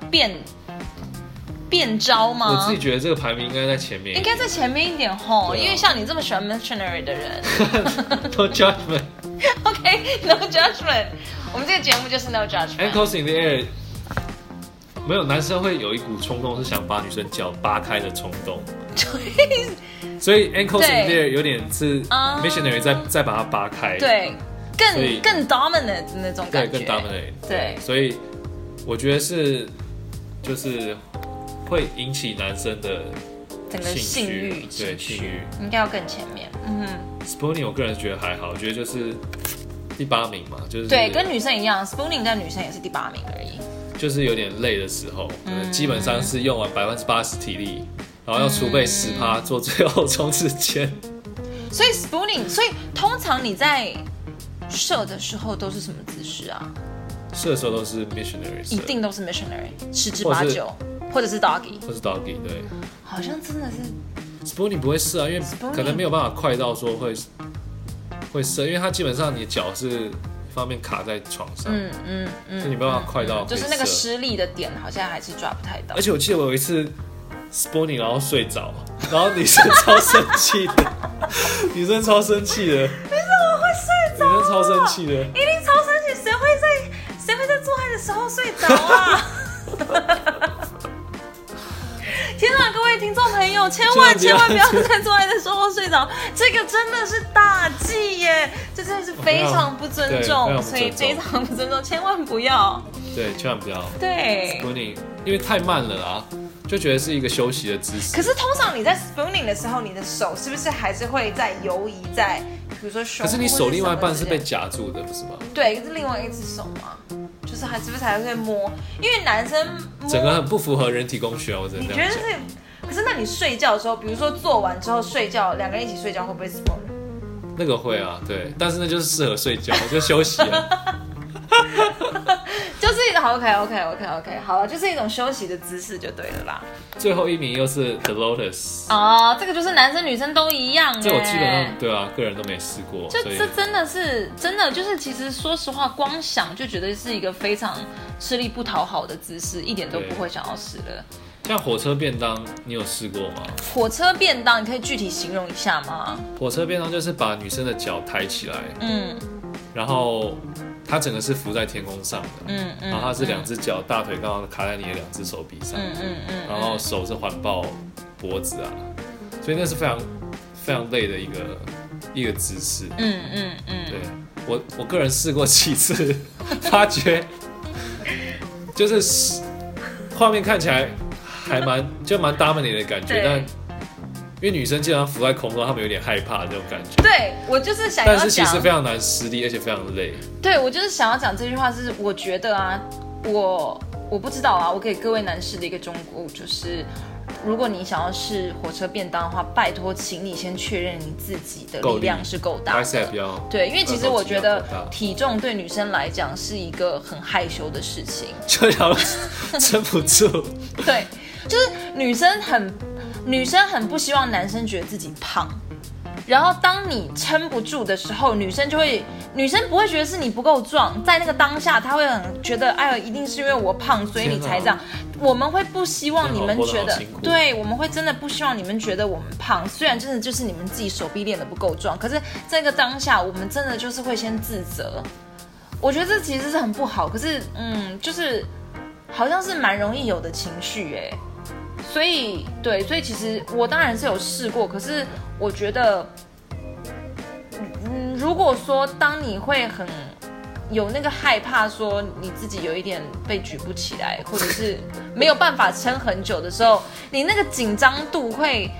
变招吗？ 我自己觉得这个排名应该在前面， 应该在前面一点吼，因为像你这么喜欢 missionary 的人 ，No judgment。 OK，No judgment。我们这个节目就是 No judgment。 Ankles in the Air， 没有男生会有一股冲动是想把女生脚扒开的冲动，所以 Ankles in the Air 有点是 missionary 再把它扒开。 对， 更 dominant 的那种感觉， 对，更 dominant， 对， 所以我觉得就是会引起男生的整个性欲， 对，性欲应该要更前面。 Spooning 我个人觉得还好，我觉得就是第8名嘛，就是对，跟女生一样 ，Spooning 在女生也是第8名而已。 就是有点累的时候，基本上是用完80%体力，然后要储备10%做最后冲刺键。 所以 Spooning， 所以通常你在射的时候都是什么姿势啊？ 射的时候都是 missionary， 一定都是 missionary， 10之8九，或者是 doggy， 或是 doggy， 对。 好像真的是 Spooning 不会射啊，因为可能没有办法快到说会射，因为它基本上你的脚是一方面卡在床上，所以你没办法快到， 就是那个施力的点好像还是抓不太到。 而且我记得我有一次 Spooning 然后睡着，然后女生超生气的，女生超生气的， 为什么会睡着？ 女生超生气的， 一定超生气，谁会在做爱的时候睡着啊？天哪，各位听众朋友，千万不要在做爱的时候睡着，这个真的是大忌耶！这真的是非常不尊重，所以非常不尊重，千万不要。 对，千万不要。 对 ，Spooning 因为太慢了啦，就觉得是一个休息的姿势。 可是通常你在 Spooning 的时候，你的手是不是还是会在游移在，比如说胸？ 可是你手另外一半是被夹住的，不是吗？ 对，是另外一只手嘛。就是还是不是还会摸？因为男生摸整个很不符合人体工学，我真的这样讲。 你觉得是？可是那你睡觉的时候，比如说做完之后睡觉，两个人一起睡觉会不会 spoon？ 那个会啊，对，但是那就是适合睡觉，就休息啊。 就是一种 OK， 好了，就是一种休息的姿势就对了啦。 最后1名又是 The Lotus 哦，这个就是男生女生都一样哎。 这我基本上对啊，个人都没试过。 这真的就是，其实说实话，光想就觉得是一个非常吃力不讨好的姿势，一点都不会想要试了。 像火车便当，你有试过吗？ 火车便当，你可以具体形容一下吗？ 火车便当就是把女生的脚抬起来，然后它整个是浮在天空上的，然后它是2只脚，大腿刚好卡在你的2只手臂上，然后手是环抱脖子啊，所以那是非常非常累的一个姿势。对，我个人试过几次，发觉就是画面看起来还蛮 dominant 的感觉，但因为女生基本上浮在空中，她们有点害怕这种感觉。 对，我就是想要讲， 但是其实非常难施力，而且非常累。 对，我就是想要讲这句话，是我觉得啊，我不知道啊，我给各位男士的一个忠告就是，如果你想要试火车便当的话，拜托，请你先确认你自己的力量是够大的。对，因为其实我觉得体重对女生来讲是一个很害羞的事情， 就要撑不住。 对，就是女生很不希望男生觉得自己胖，然后当你撑不住的时候，女生不会觉得是你不够壮，在那个当下，她会很觉得，哎呦，一定是因为我胖，所以你才这样。我们会不希望你们觉得，对，我们会真的不希望你们觉得我们胖，虽然真的就是你们自己手臂练得不够壮，可是这个当下，我们真的就是会先自责。我觉得这其实是很不好，可是就是好像是蛮容易有的情绪哎。所以其实我当然是有试过，可是我觉得，如果说当你会很有那个害怕，说你自己有一点被举不起来，或者是没有办法撑很久的时候，你那个紧张度会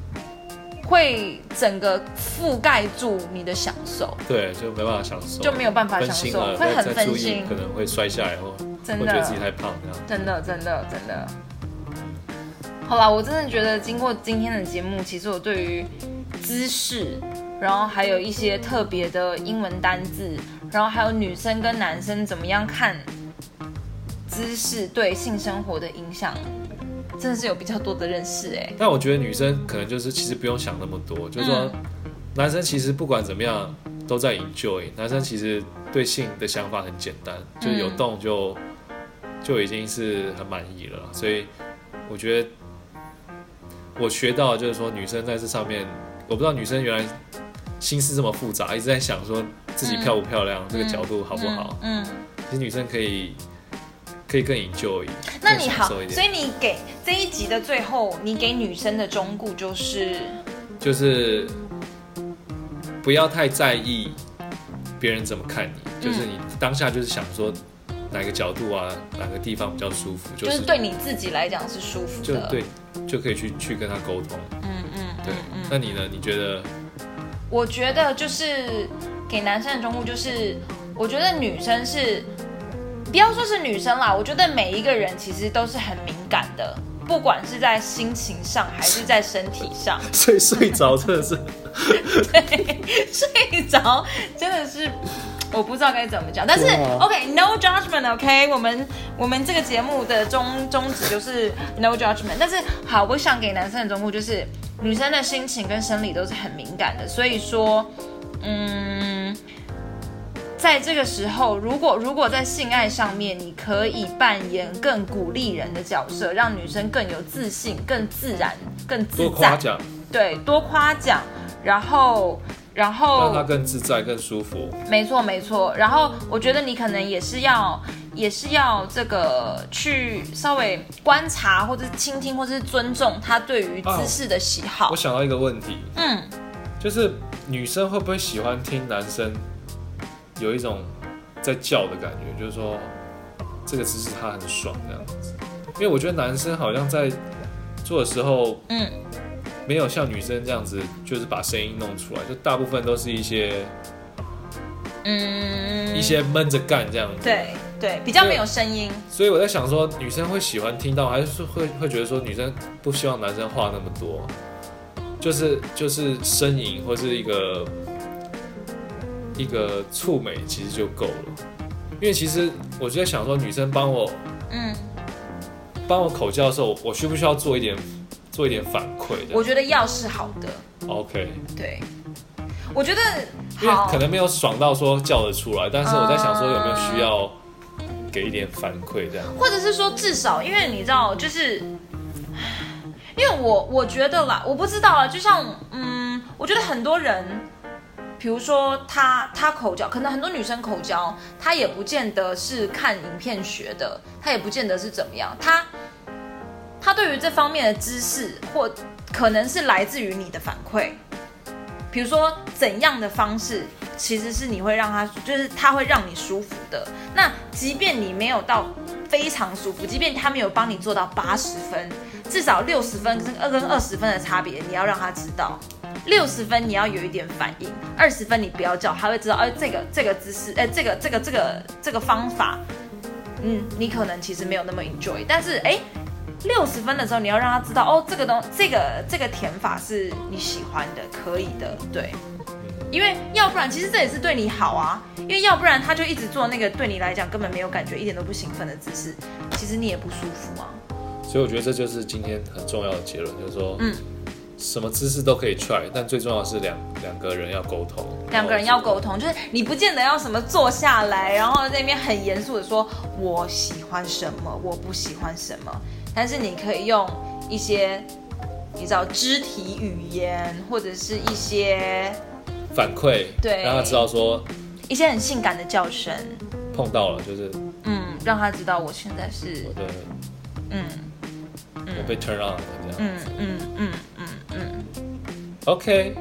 整个覆盖住你的享受， 对，就没办法享受， 就没有办法享受，会很分心， 可能会摔下来后，会觉得自己太胖这样， 真的。好啦，我真的觉得经过今天的节目，其实我对于姿势，然后还有一些特别的英文单字，然后还有女生跟男生怎么样看姿势对性生活的影响，真的是有比较多的认识哎。 但我觉得女生可能就是其实不用想那么多，就是说男生其实不管怎么样都在 enjoy， 男生其实对性的想法很简单，就是有动就已经是很满意了，所以我觉得。我学到的就是说，女生在这上面，我不知道女生原来心思这么复杂，一直在想说自己漂不漂亮，这个角度好不好。其实女生可以更 enjoy。 那你好，所以你给这一集的最后，你给女生的忠告就是不要太在意别人怎么看你，就是你当下就是想说哪个角度啊，哪个地方比较舒服， 就是对你自己来讲是舒服的， 就可以去跟他沟通。对。那你呢？你觉得？ 我觉得就是给男生的忠告就是，我觉得女生是，不要说是女生啦，我觉得每一个人其实都是很敏感的，不管是在心情上还是在身体上。 所以睡着真的是， 对，睡着真的是。我不知道该怎么讲，但是 OK，no judgment，OK， 我们这个节目的宗旨就是 no judgment。但是好，我想给男生的忠告就是，女生的心情跟生理都是很敏感的，所以说，在这个时候，如果在性爱上面，你可以扮演更鼓励人的角色，让女生更有自信、更自然、更自在。 多夸奖， 对，多夸奖，然后让他更自在、更舒服。 没错。然后我觉得你可能也是要这个去稍微观察，或者是倾听，或者是尊重他对于姿势的喜好。 我想到一个问题，就是女生会不会喜欢听男生有一种在叫的感觉，就是说这个姿势他很爽这样子？因为我觉得男生好像在做的时候，没有像女生这样子，就是把声音弄出来，就大部分都是一些闷着干这样子。 对，比较没有声音。 所以我在想说，女生会喜欢听到，还是会觉得说女生不希望男生话那么多，就是呻吟或是一个触美其实就够了。因为其实我就在想说，女生帮我口交的时候，我需不需要做一点反馈的？ 我觉得要是好的。 OK。 对，我觉得因为可能没有爽到说叫得出来，但是我在想说有没有需要给一点反馈这样， 或者是说至少，因为你知道，就是因为我觉得啦，我不知道啦，就像我觉得很多人，比如说他口交，可能很多女生口交，她也不见得是看影片学的，她也不见得是怎么样，她对于这方面的知识，或可能是来自于你的反馈，比如说怎样的方式，其实是你会让他，就是他会让你舒服的。那即便你没有到非常舒服，即便他没有帮你做到80分，至少60分跟20分的差别，你要让他知道。60分你要有一点反应，20分你不要叫，他会知道，这个姿势，这个方法，你可能其实没有那么 enjoy， 但是60分的时候，你要让他知道，这个填法是你喜欢的，可以的，对。因为要不然，其实这也是对你好啊。因为要不然，他就一直做那个对你来讲根本没有感觉、一点都不兴奋的姿势，其实你也不舒服啊。 所以我觉得这就是今天很重要的结论，就是说，什么姿势都可以 try， 但最重要的是两个人要沟通。 两个人要沟通，就是你不见得要什么坐下来，然后在那边很严肃的说我喜欢什么，我不喜欢什么。但是你可以用一些你知道肢体语言，或者是一些反馈， 对， 让他知道说一些很性感的叫声， 碰到了就是让他知道我现在是我的我被 turn on 了这样子。OK。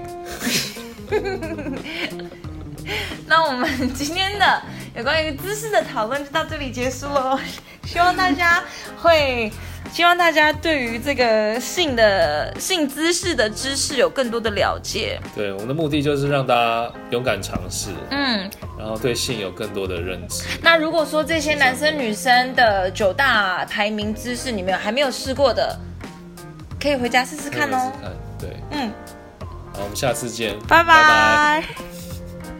那我们今天的有关于姿势的讨论就到这里结束了，希望大家对于这个性姿势的知识有更多的了解。 对，我们的目的就是让大家勇敢尝试，然后对性有更多的认知。 那如果说这些男生女生的9大排名姿势你们还没有试过的，可以回家试试看哦。 对，好，我们下次见， 拜拜。